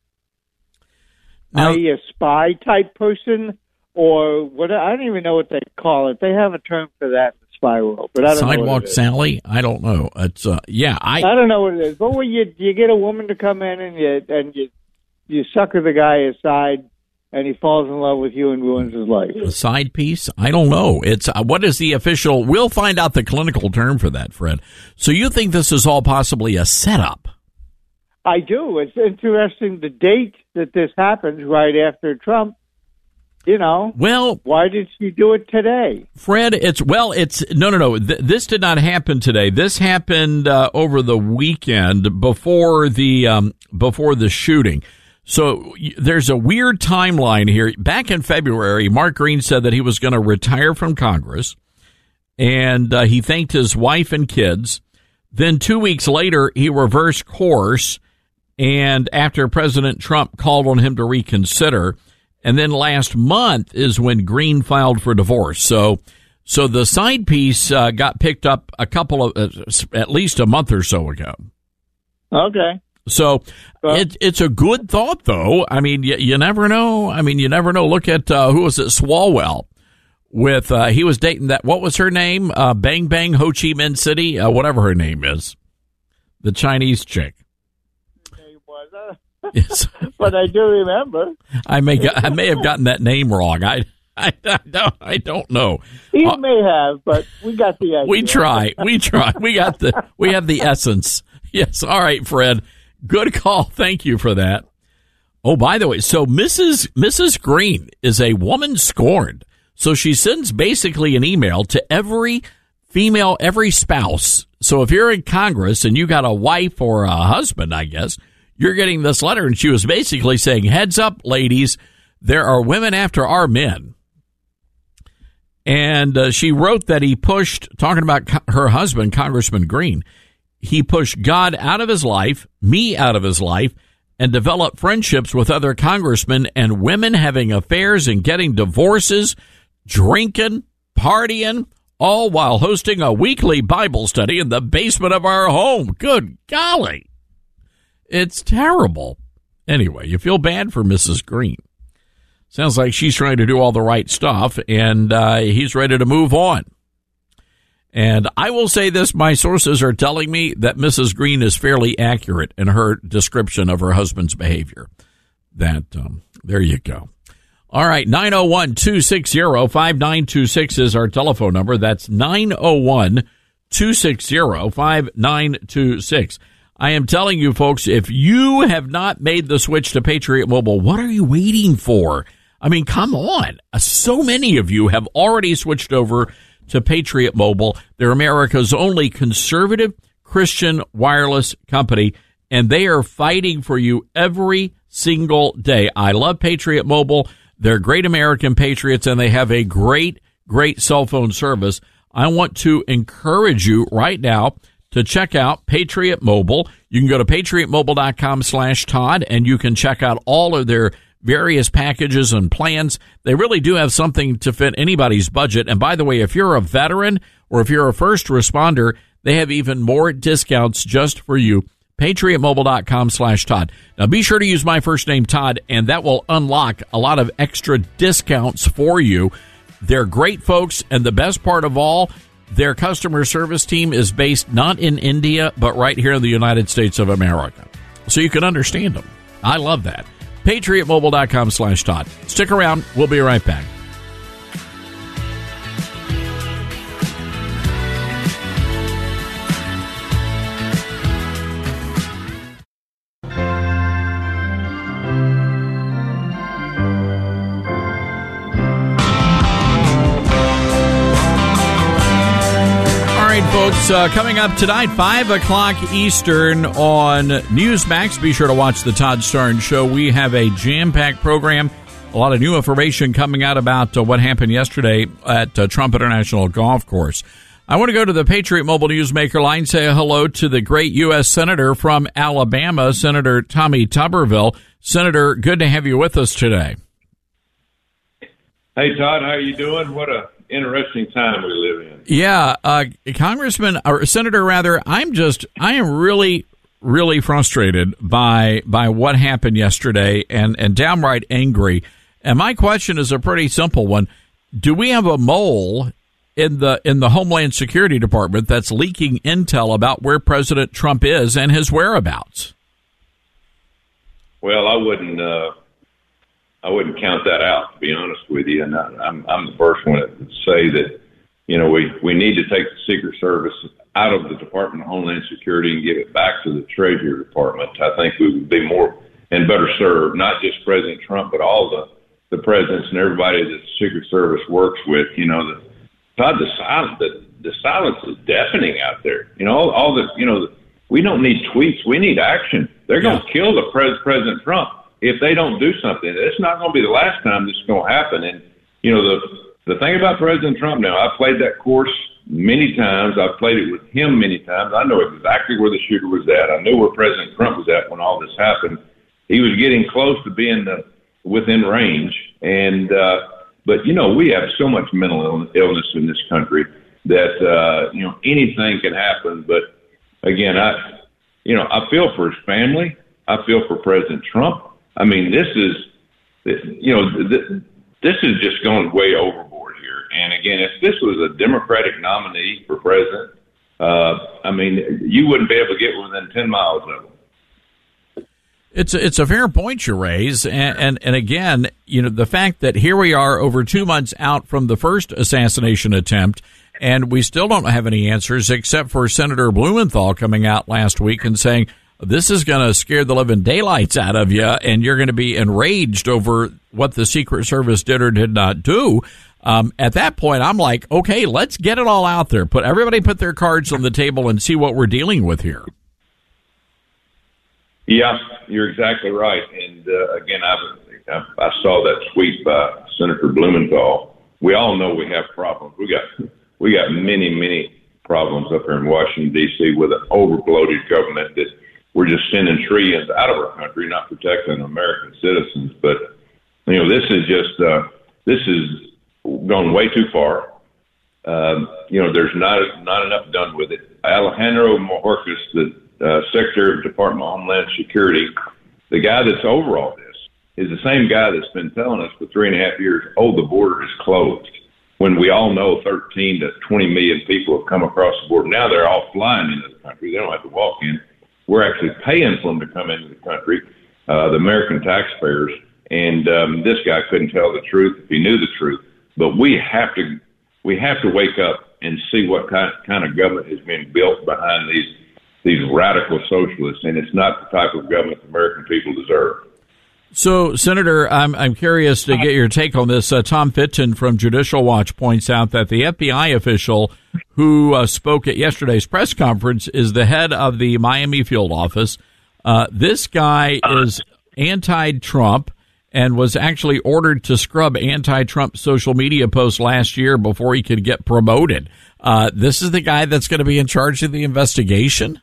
Now, Are you a spy type person, or what? I don't even know what they call it. They have a term for that in the spy world, but I don't Sidewalk know what it is. Sally? I don't know. It's uh, yeah, I I don't know what it is. But when you you get a woman to come in and you and you you sucker the guy aside, and he falls in love with you and ruins his life. A side piece? I don't know. It's uh, what is the official? We'll find out the clinical term for that, Fred. So you think this is all possibly a setup? I do. It's interesting the date that this happens right after Trump. You know, well, why did she do it today? Fred, it's well, it's no, no, no. Th- this did not happen today. This happened uh, over the weekend before the um, before the shooting. So there's a weird timeline here. Back in February, Mark Green said that he was going to retire from Congress, and uh, he thanked his wife and kids. Then two weeks later, he reversed course, and after President Trump called on him to reconsider, and then last month is when Green filed for divorce. So, so the side piece uh, got picked up a couple of, uh, at least a month or so ago. Okay. So well, it, it's a good thought, though. I mean, you, you never know. I mean, you never know. Look at, uh, who was it? Swalwell with, uh, he was dating that, what was her name? Uh, Bang Bang Ho Chi Minh City, uh, whatever her name is. The Chinese chick. Yes. But I do remember. I may I may have gotten that name wrong. I I, I don't I don't know. You uh, may have, but we got the idea. We try. We try. We got the we have the essence. Yes. All right, Fred. Good call. Thank you for that. Oh, by the way, so Missus Missus Green is a woman scorned. So she sends basically an email to every female, every spouse. So if you're in Congress and you got a wife or a husband, I guess, you're getting this letter, and she was basically saying, heads up, ladies, there are women after our men. And uh, she wrote that he pushed, talking about co- her husband, Congressman Green, he pushed God out of his life, me out of his life, and developed friendships with other congressmen and women having affairs and getting divorces, drinking, partying, all while hosting a weekly Bible study in the basement of our home. Good golly. It's terrible. Anyway, you feel bad for Missus Green. Sounds like she's trying to do all the right stuff, and uh, he's ready to move on. And I will say this, my sources are telling me that Missus Green is fairly accurate in her description of her husband's behavior. That, um, there you go. All right, nine oh one, two six zero, five nine two six is our telephone number. That's nine oh one, two six zero, five nine two six. I am telling you, folks, if you have not made the switch to Patriot Mobile, what are you waiting for? I mean, come on. So many of you have already switched over to Patriot Mobile. They're America's only conservative Christian wireless company, and they are fighting for you every single day. I love Patriot Mobile. They're great American patriots, and they have a great, great cell phone service. I want to encourage you right now to check out Patriot Mobile. You can go to patriotmobile.com slash Todd, and you can check out all of their various packages and plans. They really do have something to fit anybody's budget. And by the way, if you're a veteran or if you're a first responder, they have even more discounts just for you. patriotmobile.com slash Todd. Now be sure to use my first name, Todd, and that will unlock a lot of extra discounts for you. They're great folks, and the best part of all, their customer service team is based not in India, but right here in the United States of America. So you can understand them. I love that. patriotmobile.com slash Todd. Stick around. We'll be right back. Folks, uh, coming up tonight, five o'clock Eastern on Newsmax. Be sure to watch the Todd Starnes Show. We have a jam-packed program, a lot of new information coming out about uh, what happened yesterday at uh, Trump International Golf Course. I want to go to the Patriot Mobile Newsmaker line, say hello to the great U S Senator from Alabama, Senator Tommy Tuberville. Senator, good to have you with us today. Hey, Todd, how are you doing? What a interesting time we live in. Yeah, uh, Congressman, or Senator, rather, I'm just, I am really, really frustrated by by what happened yesterday and, and downright angry. And my question is a pretty simple one. Do we have a mole in the in the Homeland Security Department that's leaking intel about where President Trump is and his whereabouts? Well, I wouldn't uh I wouldn't count that out, to be honest with you. And I, I'm, I'm the first one to say that, you know, we, we need to take the Secret Service out of the Department of Homeland Security and give it back to the Treasury Department. I think we would be more and better served, not just President Trump, but all the, the presidents and everybody that the Secret Service works with. You know, the, Todd, the silence, the, the silence is deafening out there. You know, all, all the, you know, the, we don't need tweets. We need action. They're going to kill the pres- President Trump if they don't do something. It's not going to be the last time this is going to happen. And, you know, the the thing about President Trump now, I've played that course many times. I've played it with him many times. I know exactly where the shooter was at. I knew where President Trump was at when all this happened. He was getting close to being the, within range. And, uh, but, you know, we have so much mental illness in this country that, uh, you know, anything can happen. But, again, I, you know, I feel for his family. I feel for President Trump. I mean, this is, you know, this is just going way overboard here. And again, if this was a Democratic nominee for president, uh, I mean, you wouldn't be able to get within ten miles of him. It's a, it's a fair point you raise. And, and, and again, you know, the fact that here we are over two months out from the first assassination attempt, and we still don't have any answers except for Senator Blumenthal coming out last week and saying, this is going to scare the living daylights out of you, and you're going to be enraged over what the Secret Service did or did not do. Um, at that point, I'm like, okay, let's get it all out there. Put everybody put their cards on the table and see what we're dealing with here. Yeah, you're exactly right. And uh, again, I, I saw that tweet by Senator Blumenthal. We all know we have problems. We got we got many, many problems up here in Washington, D C with an overbloated government that we're just sending trillions out of our country, not protecting American citizens. But, you know, this is just, uh, this is gone way too far. Um, you know, there's not not enough done with it. Alejandro Mayorkas, the uh, Secretary of Department of Homeland Security, the guy that's over all this, is the same guy that's been telling us for three and a half years, oh, the border is closed. when we all know thirteen to twenty million people have come across the border. Now they're all flying into the country. They don't have to walk in. We're actually paying for them to come into the country, uh, the American taxpayers. And um, this guy couldn't tell the truth if he knew the truth. But we have to we have to wake up and see what kind, kind of government is being built behind these these radical socialists. And it's not the type of government the American people deserve. So, Senator, I'm I'm curious to get your take on this. Uh, Tom Fitton from Judicial Watch points out that the F B I official who uh, spoke at yesterday's press conference is the head of the Miami field office. Uh, this guy is anti-Trump and was actually ordered to scrub anti-Trump social media posts last year before he could get promoted. Uh, this is the guy that's going to be in charge of the investigation?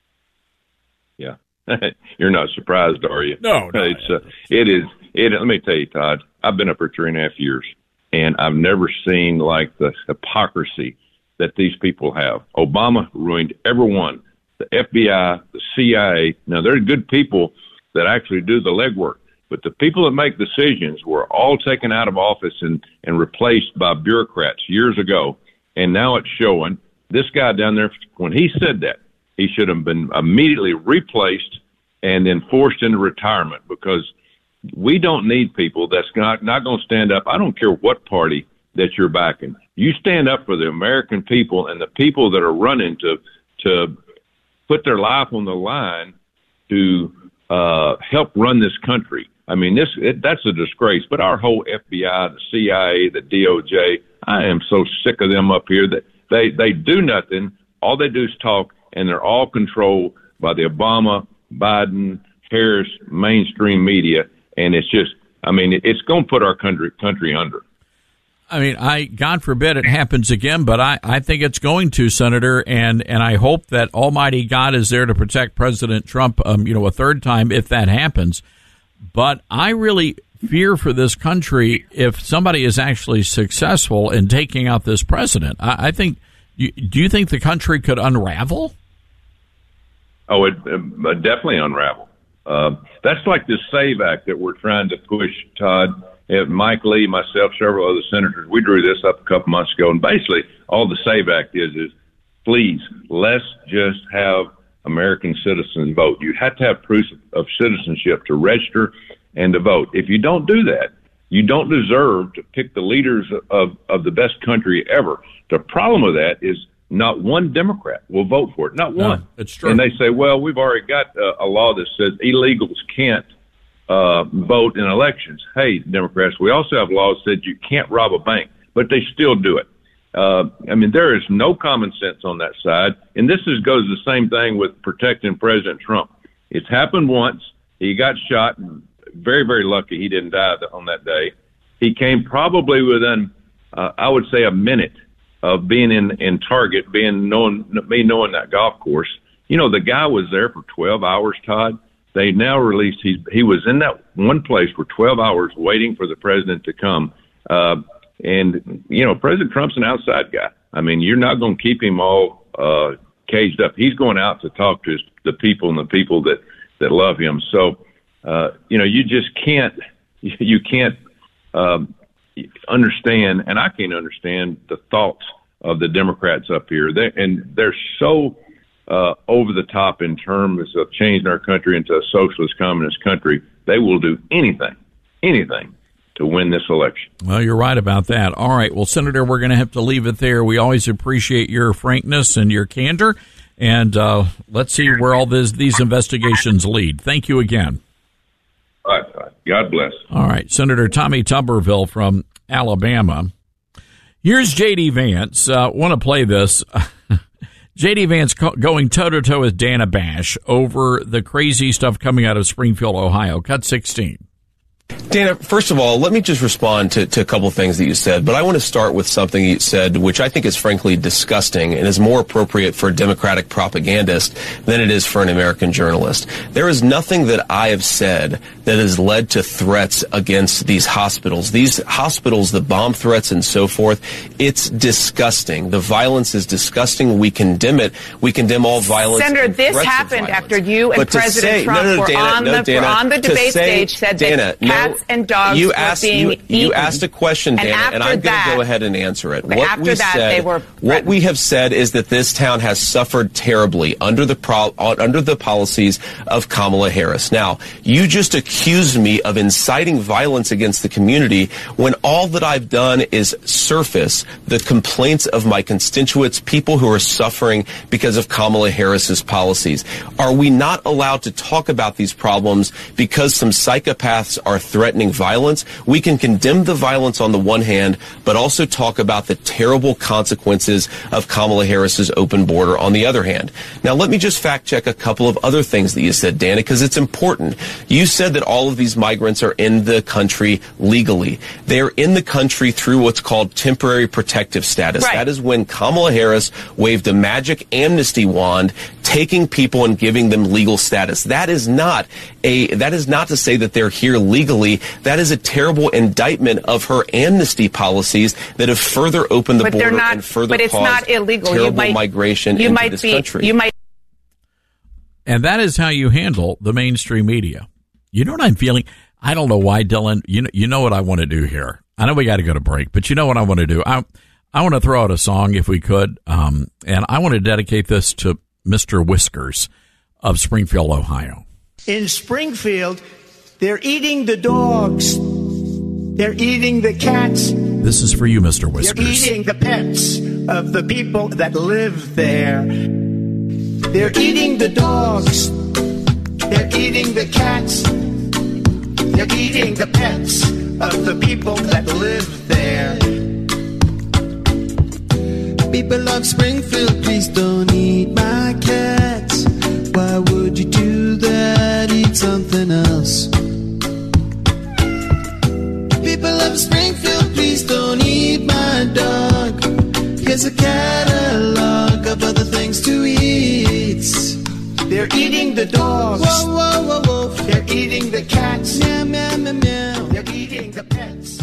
Yeah. You're not surprised, are you? No, no. It's, uh, it is. It, let me tell you, Todd, I've been up for three and a half years, and I've never seen like the hypocrisy that these people have. Obama ruined everyone, the F B I, the C I A. Now, they're good people that actually do the legwork, but the people that make decisions were all taken out of office and, and replaced by bureaucrats years ago, and now it's showing. This guy down there, when he said that, he should have been immediately replaced and then forced into retirement, because we don't need people that's not, not going to stand up. I don't care what party that you're backing. You stand up for the American people and the people that are running to to put their life on the line to uh, help run this country. I mean, this it, that's a disgrace. But our whole F B I, the C I A, the D O J, I am so sick of them up here that they, they do nothing. All they do is talk, and they're all controlled by the Obama, Biden, Harris, mainstream media. And it's just, I mean, it's going to put our country country under. I mean, I God forbid it happens again, but I, I think it's going to, Senator, and, and I hope that Almighty God is there to protect President Trump, um, you know, a third time if that happens. But I really fear for this country if somebody is actually successful in taking out this president. I, I think. You, do you think the country could unravel? Oh, it, it definitely unravel. Uh, that's like the SAVE Act that we're trying to push, Todd. And Mike Lee, myself, several other senators, we drew this up a couple months ago. And basically, all the SAVE Act is, is please, let's just have American citizens vote. You have to have proof of citizenship to register and to vote. If you don't do that, you don't deserve to pick the leaders of, of the best country ever. The problem with that is not one Democrat will vote for it. Not one. No, it's true. And they say, well, we've already got uh, a law that says illegals can't uh, vote in elections. Hey, Democrats, we also have laws that said you can't rob a bank, but they still do it. Uh, I mean, there is no common sense on that side. And this is, goes the same thing with protecting President Trump. It's happened once. He got shot. Very, very lucky he didn't die on that day. He came probably within, uh, I would say, a minute of being in, in Target, being knowing me knowing that golf course. You know, the guy was there for twelve hours, Todd. They now released he he was in that one place for twelve hours waiting for the president to come. Uh, and, you know, President Trump's an outside guy. I mean, you're not going to keep him all uh, caged up. He's going out to talk to his, the people and the people that, that love him. So, uh, you know, you just can't, you can't um, understand, and I can't understand the thoughts of the Democrats up here. They, and they're so uh, over the top in terms of changing our country into a socialist communist country. They will do anything, anything to win this election. Well, you're right about that. All right. Well, Senator, we're going to have to leave it there. We always appreciate your frankness and your candor. And uh, let's see where all this, these investigations lead. Thank you again. All right. God bless. All right. Senator Tommy Tuberville from Alabama. Here's J D. Vance. I uh, want to play this. J D. Vance co- going toe-to-toe with Dana Bash over the crazy stuff coming out of Springfield, Ohio. Cut sixteen. Dana, first of all, let me just respond to, to a couple of things that you said, but I want to start with something you said, which I think is frankly disgusting and is more appropriate for a Democratic propagandist than it is for an American journalist. There is nothing that I have said that has led to threats against these hospitals. These hospitals, the bomb threats and so forth, it's disgusting. The violence is disgusting. We condemn it. We condemn all violence. Senator, this happened after you and but President say, Trump no, no, no, were, Dana, on no, the, Dana, were on the debate say, stage, said Dana, that no, cats no, and dogs you were asked, being you, eaten. You asked a question, And Dana, after and I'm going that- to go ahead and answer it. But What after we that, said, they were what we have said is that this town has suffered terribly under the pro, under the policies of Kamala Harris. Now, you just accused me of inciting violence against the community when all that I've done is surface the complaints of my constituents, people who are suffering because of Kamala Harris's policies. Are we not allowed to talk about these problems because some psychopaths are threatening violence? We can condemn the violence on the one hand, but also talk about the terrible consequences of Kamala Harris's open border on the other hand. Now, let me just fact check a couple of other things that you said, Dana, because it's important. You said that all of these migrants are in the country legally. They're in the country through what's called temporary protective status. Right. That is when Kamala Harris waved a magic amnesty wand, taking people and giving them legal status. That is not a, that is not to say that they're here legally. That is a terrible indictment of her amnesty policies that have further opened the But border they're not- and further but it's caused not illegal. You terrible might- migration you into might this be, country. You might. And that is how you handle the mainstream media. You know what I'm feeling? I don't know why, Dylan. You know, you know what I want to do here. I know we got to go to break, but you know what I want to do? I, I want to throw out a song if we could, um, and I want to dedicate this to Mister Whiskers of Springfield, Ohio. In Springfield, they're eating the dogs. They're eating the cats. This is for you, Mister They're Whiskers. eating the pets of the people that live there. They're eating the dogs. They're eating the cats. They're eating the pets of the people that live there. People of Springfield, please don't eat my cats. Why would you do that? Eat something else. People of Springfield, please don't eat my dog. Here's a catalog of other things to eat. They're eating the dogs. Whoa, whoa, whoa, whoa. They're eating the cats. Meow, meow, meow, meow. They're eating the pets.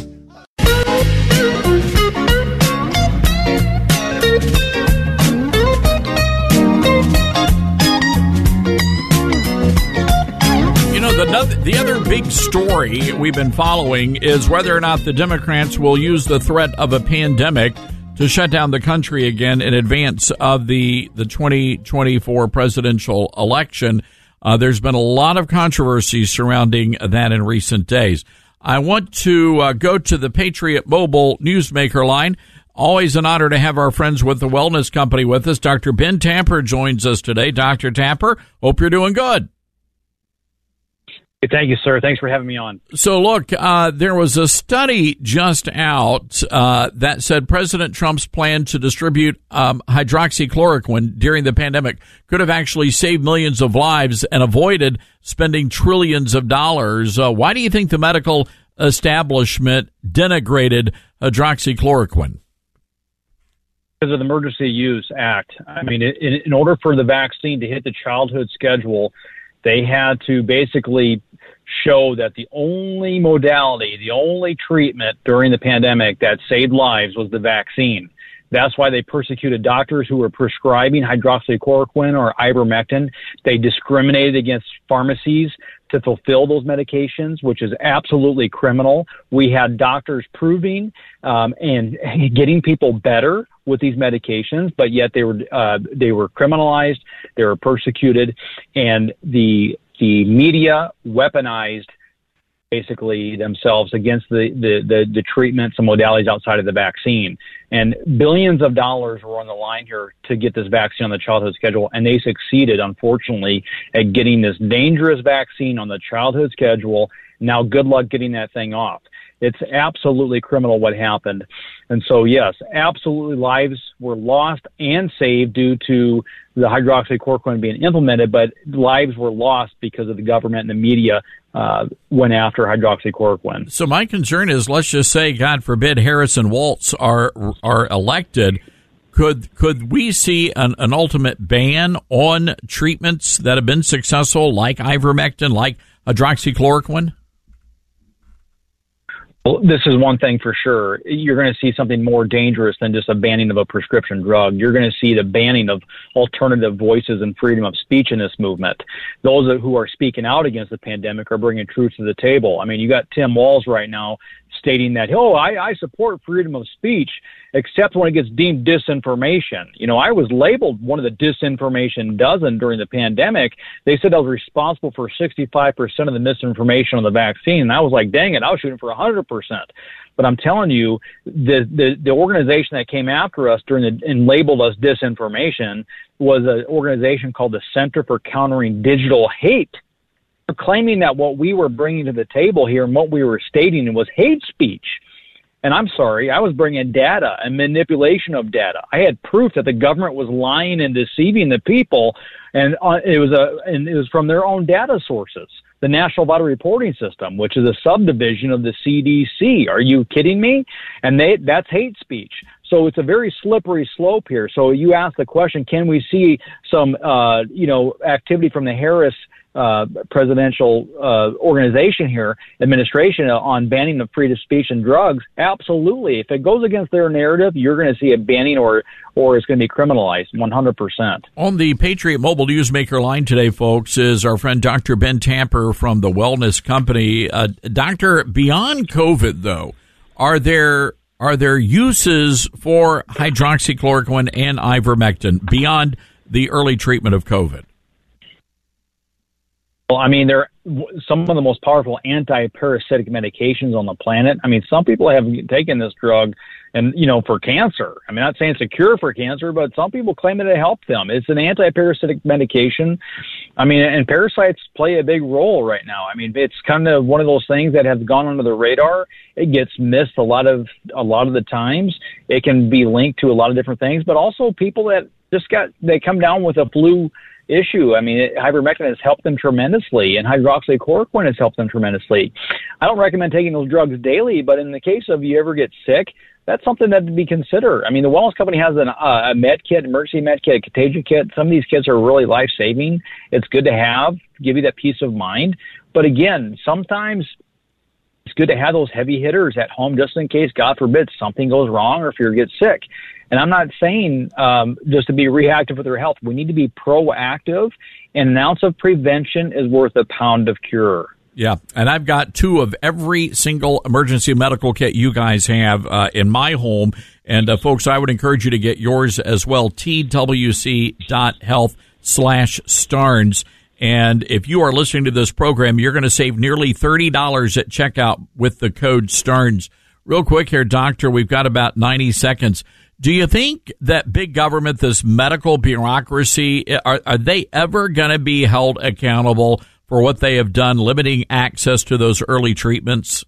You know, the, the other big story we've been following is whether or not the Democrats will use the threat of a pandemic to shut down the country again in advance of the, the twenty twenty-four presidential election. Uh, there's been a lot of controversy surrounding that in recent days. I want to uh, go to the Patriot Mobile Newsmaker line. Always an honor to have our friends with the Wellness Company with us. Doctor Ben Tapper joins us today. Doctor Tapper, hope you're doing good. Thank you, sir. Thanks for having me on. So, look, uh, there was a study just out uh, that said President Trump's plan to distribute um, hydroxychloroquine during the pandemic could have actually saved millions of lives and avoided spending trillions of dollars. Uh, why do you think the medical establishment denigrated hydroxychloroquine? Because of the Emergency Use Act. I mean, in, in order for the vaccine to hit the childhood schedule, they had to basically show that the only modality, the only treatment during the pandemic that saved lives was the vaccine. That's why they persecuted doctors who were prescribing hydroxychloroquine or ivermectin. They discriminated against pharmacies to fulfill those medications, which is absolutely criminal. We had doctors proving um, and getting people better with these medications, but yet they were uh, they were criminalized, they were persecuted, and the the media weaponized basically themselves against the, the, the, the treatments and modalities outside of the vaccine. And billions of dollars were on the line here to get this vaccine on the childhood schedule, and they succeeded, unfortunately, at getting this dangerous vaccine on the childhood schedule. Now, good luck getting that thing off. It's absolutely criminal what happened. And so, yes, absolutely lives were lost and saved due to the hydroxychloroquine being implemented, but lives were lost because of the government and the media uh, went after hydroxychloroquine. So my concern is, let's just say, God forbid, Harris and Waltz are are elected. Could could we see an, an ultimate ban on treatments that have been successful, like ivermectin, like hydroxychloroquine? Well, this is one thing for sure. You're going to see something more dangerous than just a banning of a prescription drug. You're going to see the banning of alternative voices and freedom of speech in this movement. Those who are speaking out against the pandemic are bringing truth to the table. I mean, you got Tim Walz right now stating that, oh, I, I support freedom of speech, except when it gets deemed disinformation. You know, I was labeled one of the disinformation dozen during the pandemic. They said I was responsible for sixty-five percent of the misinformation on the vaccine. And I was like, dang it, I was shooting for one hundred percent. But I'm telling you, the, the, the organization that came after us during the, and labeled us disinformation was an organization called the Center for Countering Digital Hate, claiming that what we were bringing to the table here and what we were stating was hate speech. And I'm sorry, I was bringing data and manipulation of data. I had proof that the government was lying and deceiving the people, and uh, it was a and it was from their own data sources. The National Vital Reporting System, which is a subdivision of the C D C. Are you kidding me? And they that's hate speech. So it's a very slippery slope here. So you ask the question, can we see some uh, you know activity from the Harris uh, presidential uh, organization here, administration, uh, on banning of freedom of speech and drugs? Absolutely. If it goes against their narrative, you're going to see a banning, or or it's going to be criminalized one hundred percent. On the Patriot Mobile Newsmaker line today, folks, is our friend Doctor Ben Tamper from the Wellness Company. Uh, Doctor, beyond COVID, though, are there are there uses for hydroxychloroquine and ivermectin beyond the early treatment of COVID? Well, I mean, they're some of the most powerful anti-parasitic medications on the planet. I mean, some people have taken this drug and, you know, for cancer. I mean, not saying it's a cure for cancer, but some people claim that it helped them. It's an anti-parasitic medication. I mean, and parasites play a big role right now. I mean, it's kind of one of those things that has gone under the radar. It gets missed a lot of, a lot of the times. It can be linked to a lot of different things, but also people that just got, they come down with a flu issue. I mean, it, ivermectin has helped them tremendously, and hydroxychloroquine has helped them tremendously. I don't recommend taking those drugs daily, but in the case of you ever get sick, that's something that to be considered. I mean, the Wellness Company has an, uh, a med kit, emergency med kit, a contagion kit. Some of these kits are really life-saving. It's good to have, give you that peace of mind. But again, sometimes it's good to have those heavy hitters at home just in case, God forbid, something goes wrong or if you get sick. And I'm not saying um, just to be reactive with their health. We need to be proactive, and an ounce of prevention is worth a pound of cure. Yeah, and I've got two of every single emergency medical kit you guys have uh, in my home. And, uh, folks, I would encourage you to get yours as well, twc.health slash Starnes. And if you are listening to this program, you're going to save nearly thirty dollars at checkout with the code Starnes. Real quick here, Doctor, we've got about ninety seconds. Do you think that big government, this medical bureaucracy, are, are they ever going to be held accountable for what they have done, limiting access to those early treatments?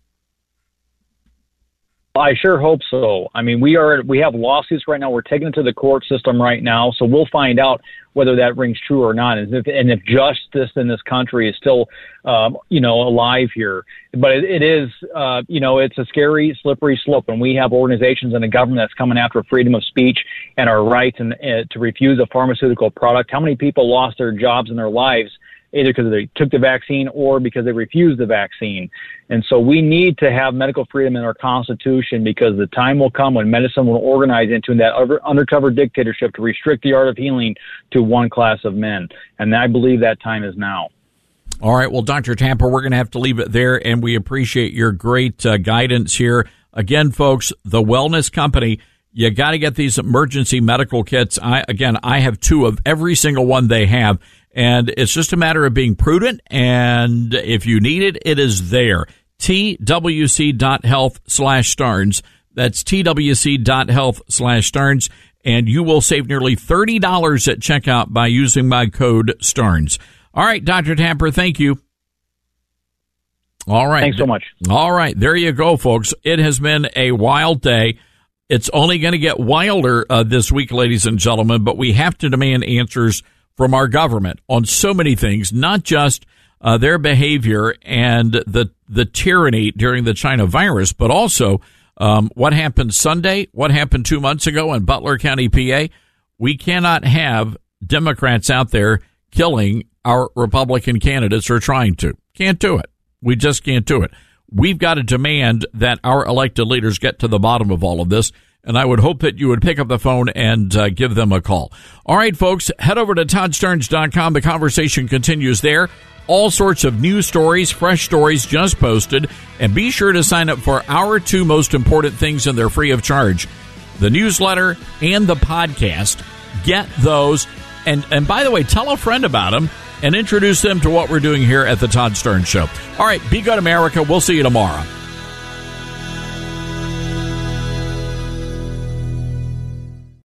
I sure hope so. I mean, we are we have lawsuits right now. We're taking it to the court system right now, so we'll find out whether that rings true or not, and if, and if justice in this country is still, um, you know, alive here. But it, it is, uh, you know, it's a scary, slippery slope, and we have organizations in the government that's coming after freedom of speech and our rights and uh, to refuse a pharmaceutical product. How many people lost their jobs and their lives either because they took the vaccine or because they refused the vaccine? And so we need to have medical freedom in our Constitution, because the time will come when medicine will organize into that undercover dictatorship to restrict the art of healing to one class of men. And I believe that time is now. All right. Well, Doctor Tamper, we're going to have to leave it there, and we appreciate your great uh, guidance here. Again, folks, the Wellness Company, you got to get these emergency medical kits. I, again, I have two of every single one they have. And it's just a matter of being prudent, and if you need it, it is there. twc.health slash Starnes. That's twc.health slash Starnes, and you will save nearly thirty dollars at checkout by using my code Starnes. All right, Doctor Tamper, thank you. All right. Thanks so much. All right, there you go, folks. It has been a wild day. It's only going to get wilder uh, this week, ladies and gentlemen, but we have to demand answers from our government on so many things, not just uh, their behavior and the the tyranny during the China virus, but also um, what happened Sunday, what happened two months ago in Butler County, P A. We cannot have Democrats out there killing our Republican candidates or trying to. Can't do it. We just can't do it. we've got to demand that our elected leaders get to the bottom of all of this. And I would hope that you would pick up the phone and uh, give them a call. All right, folks, head over to Todd Starnes dot com. The conversation continues there. All sorts of news stories, fresh stories just posted. And be sure to sign up for our two most important things, and they're free of charge. The newsletter and the podcast. Get those. And, and by the way, tell a friend about them and introduce them to what we're doing here at the Todd Starnes Show. All right, be good, America. We'll see you tomorrow.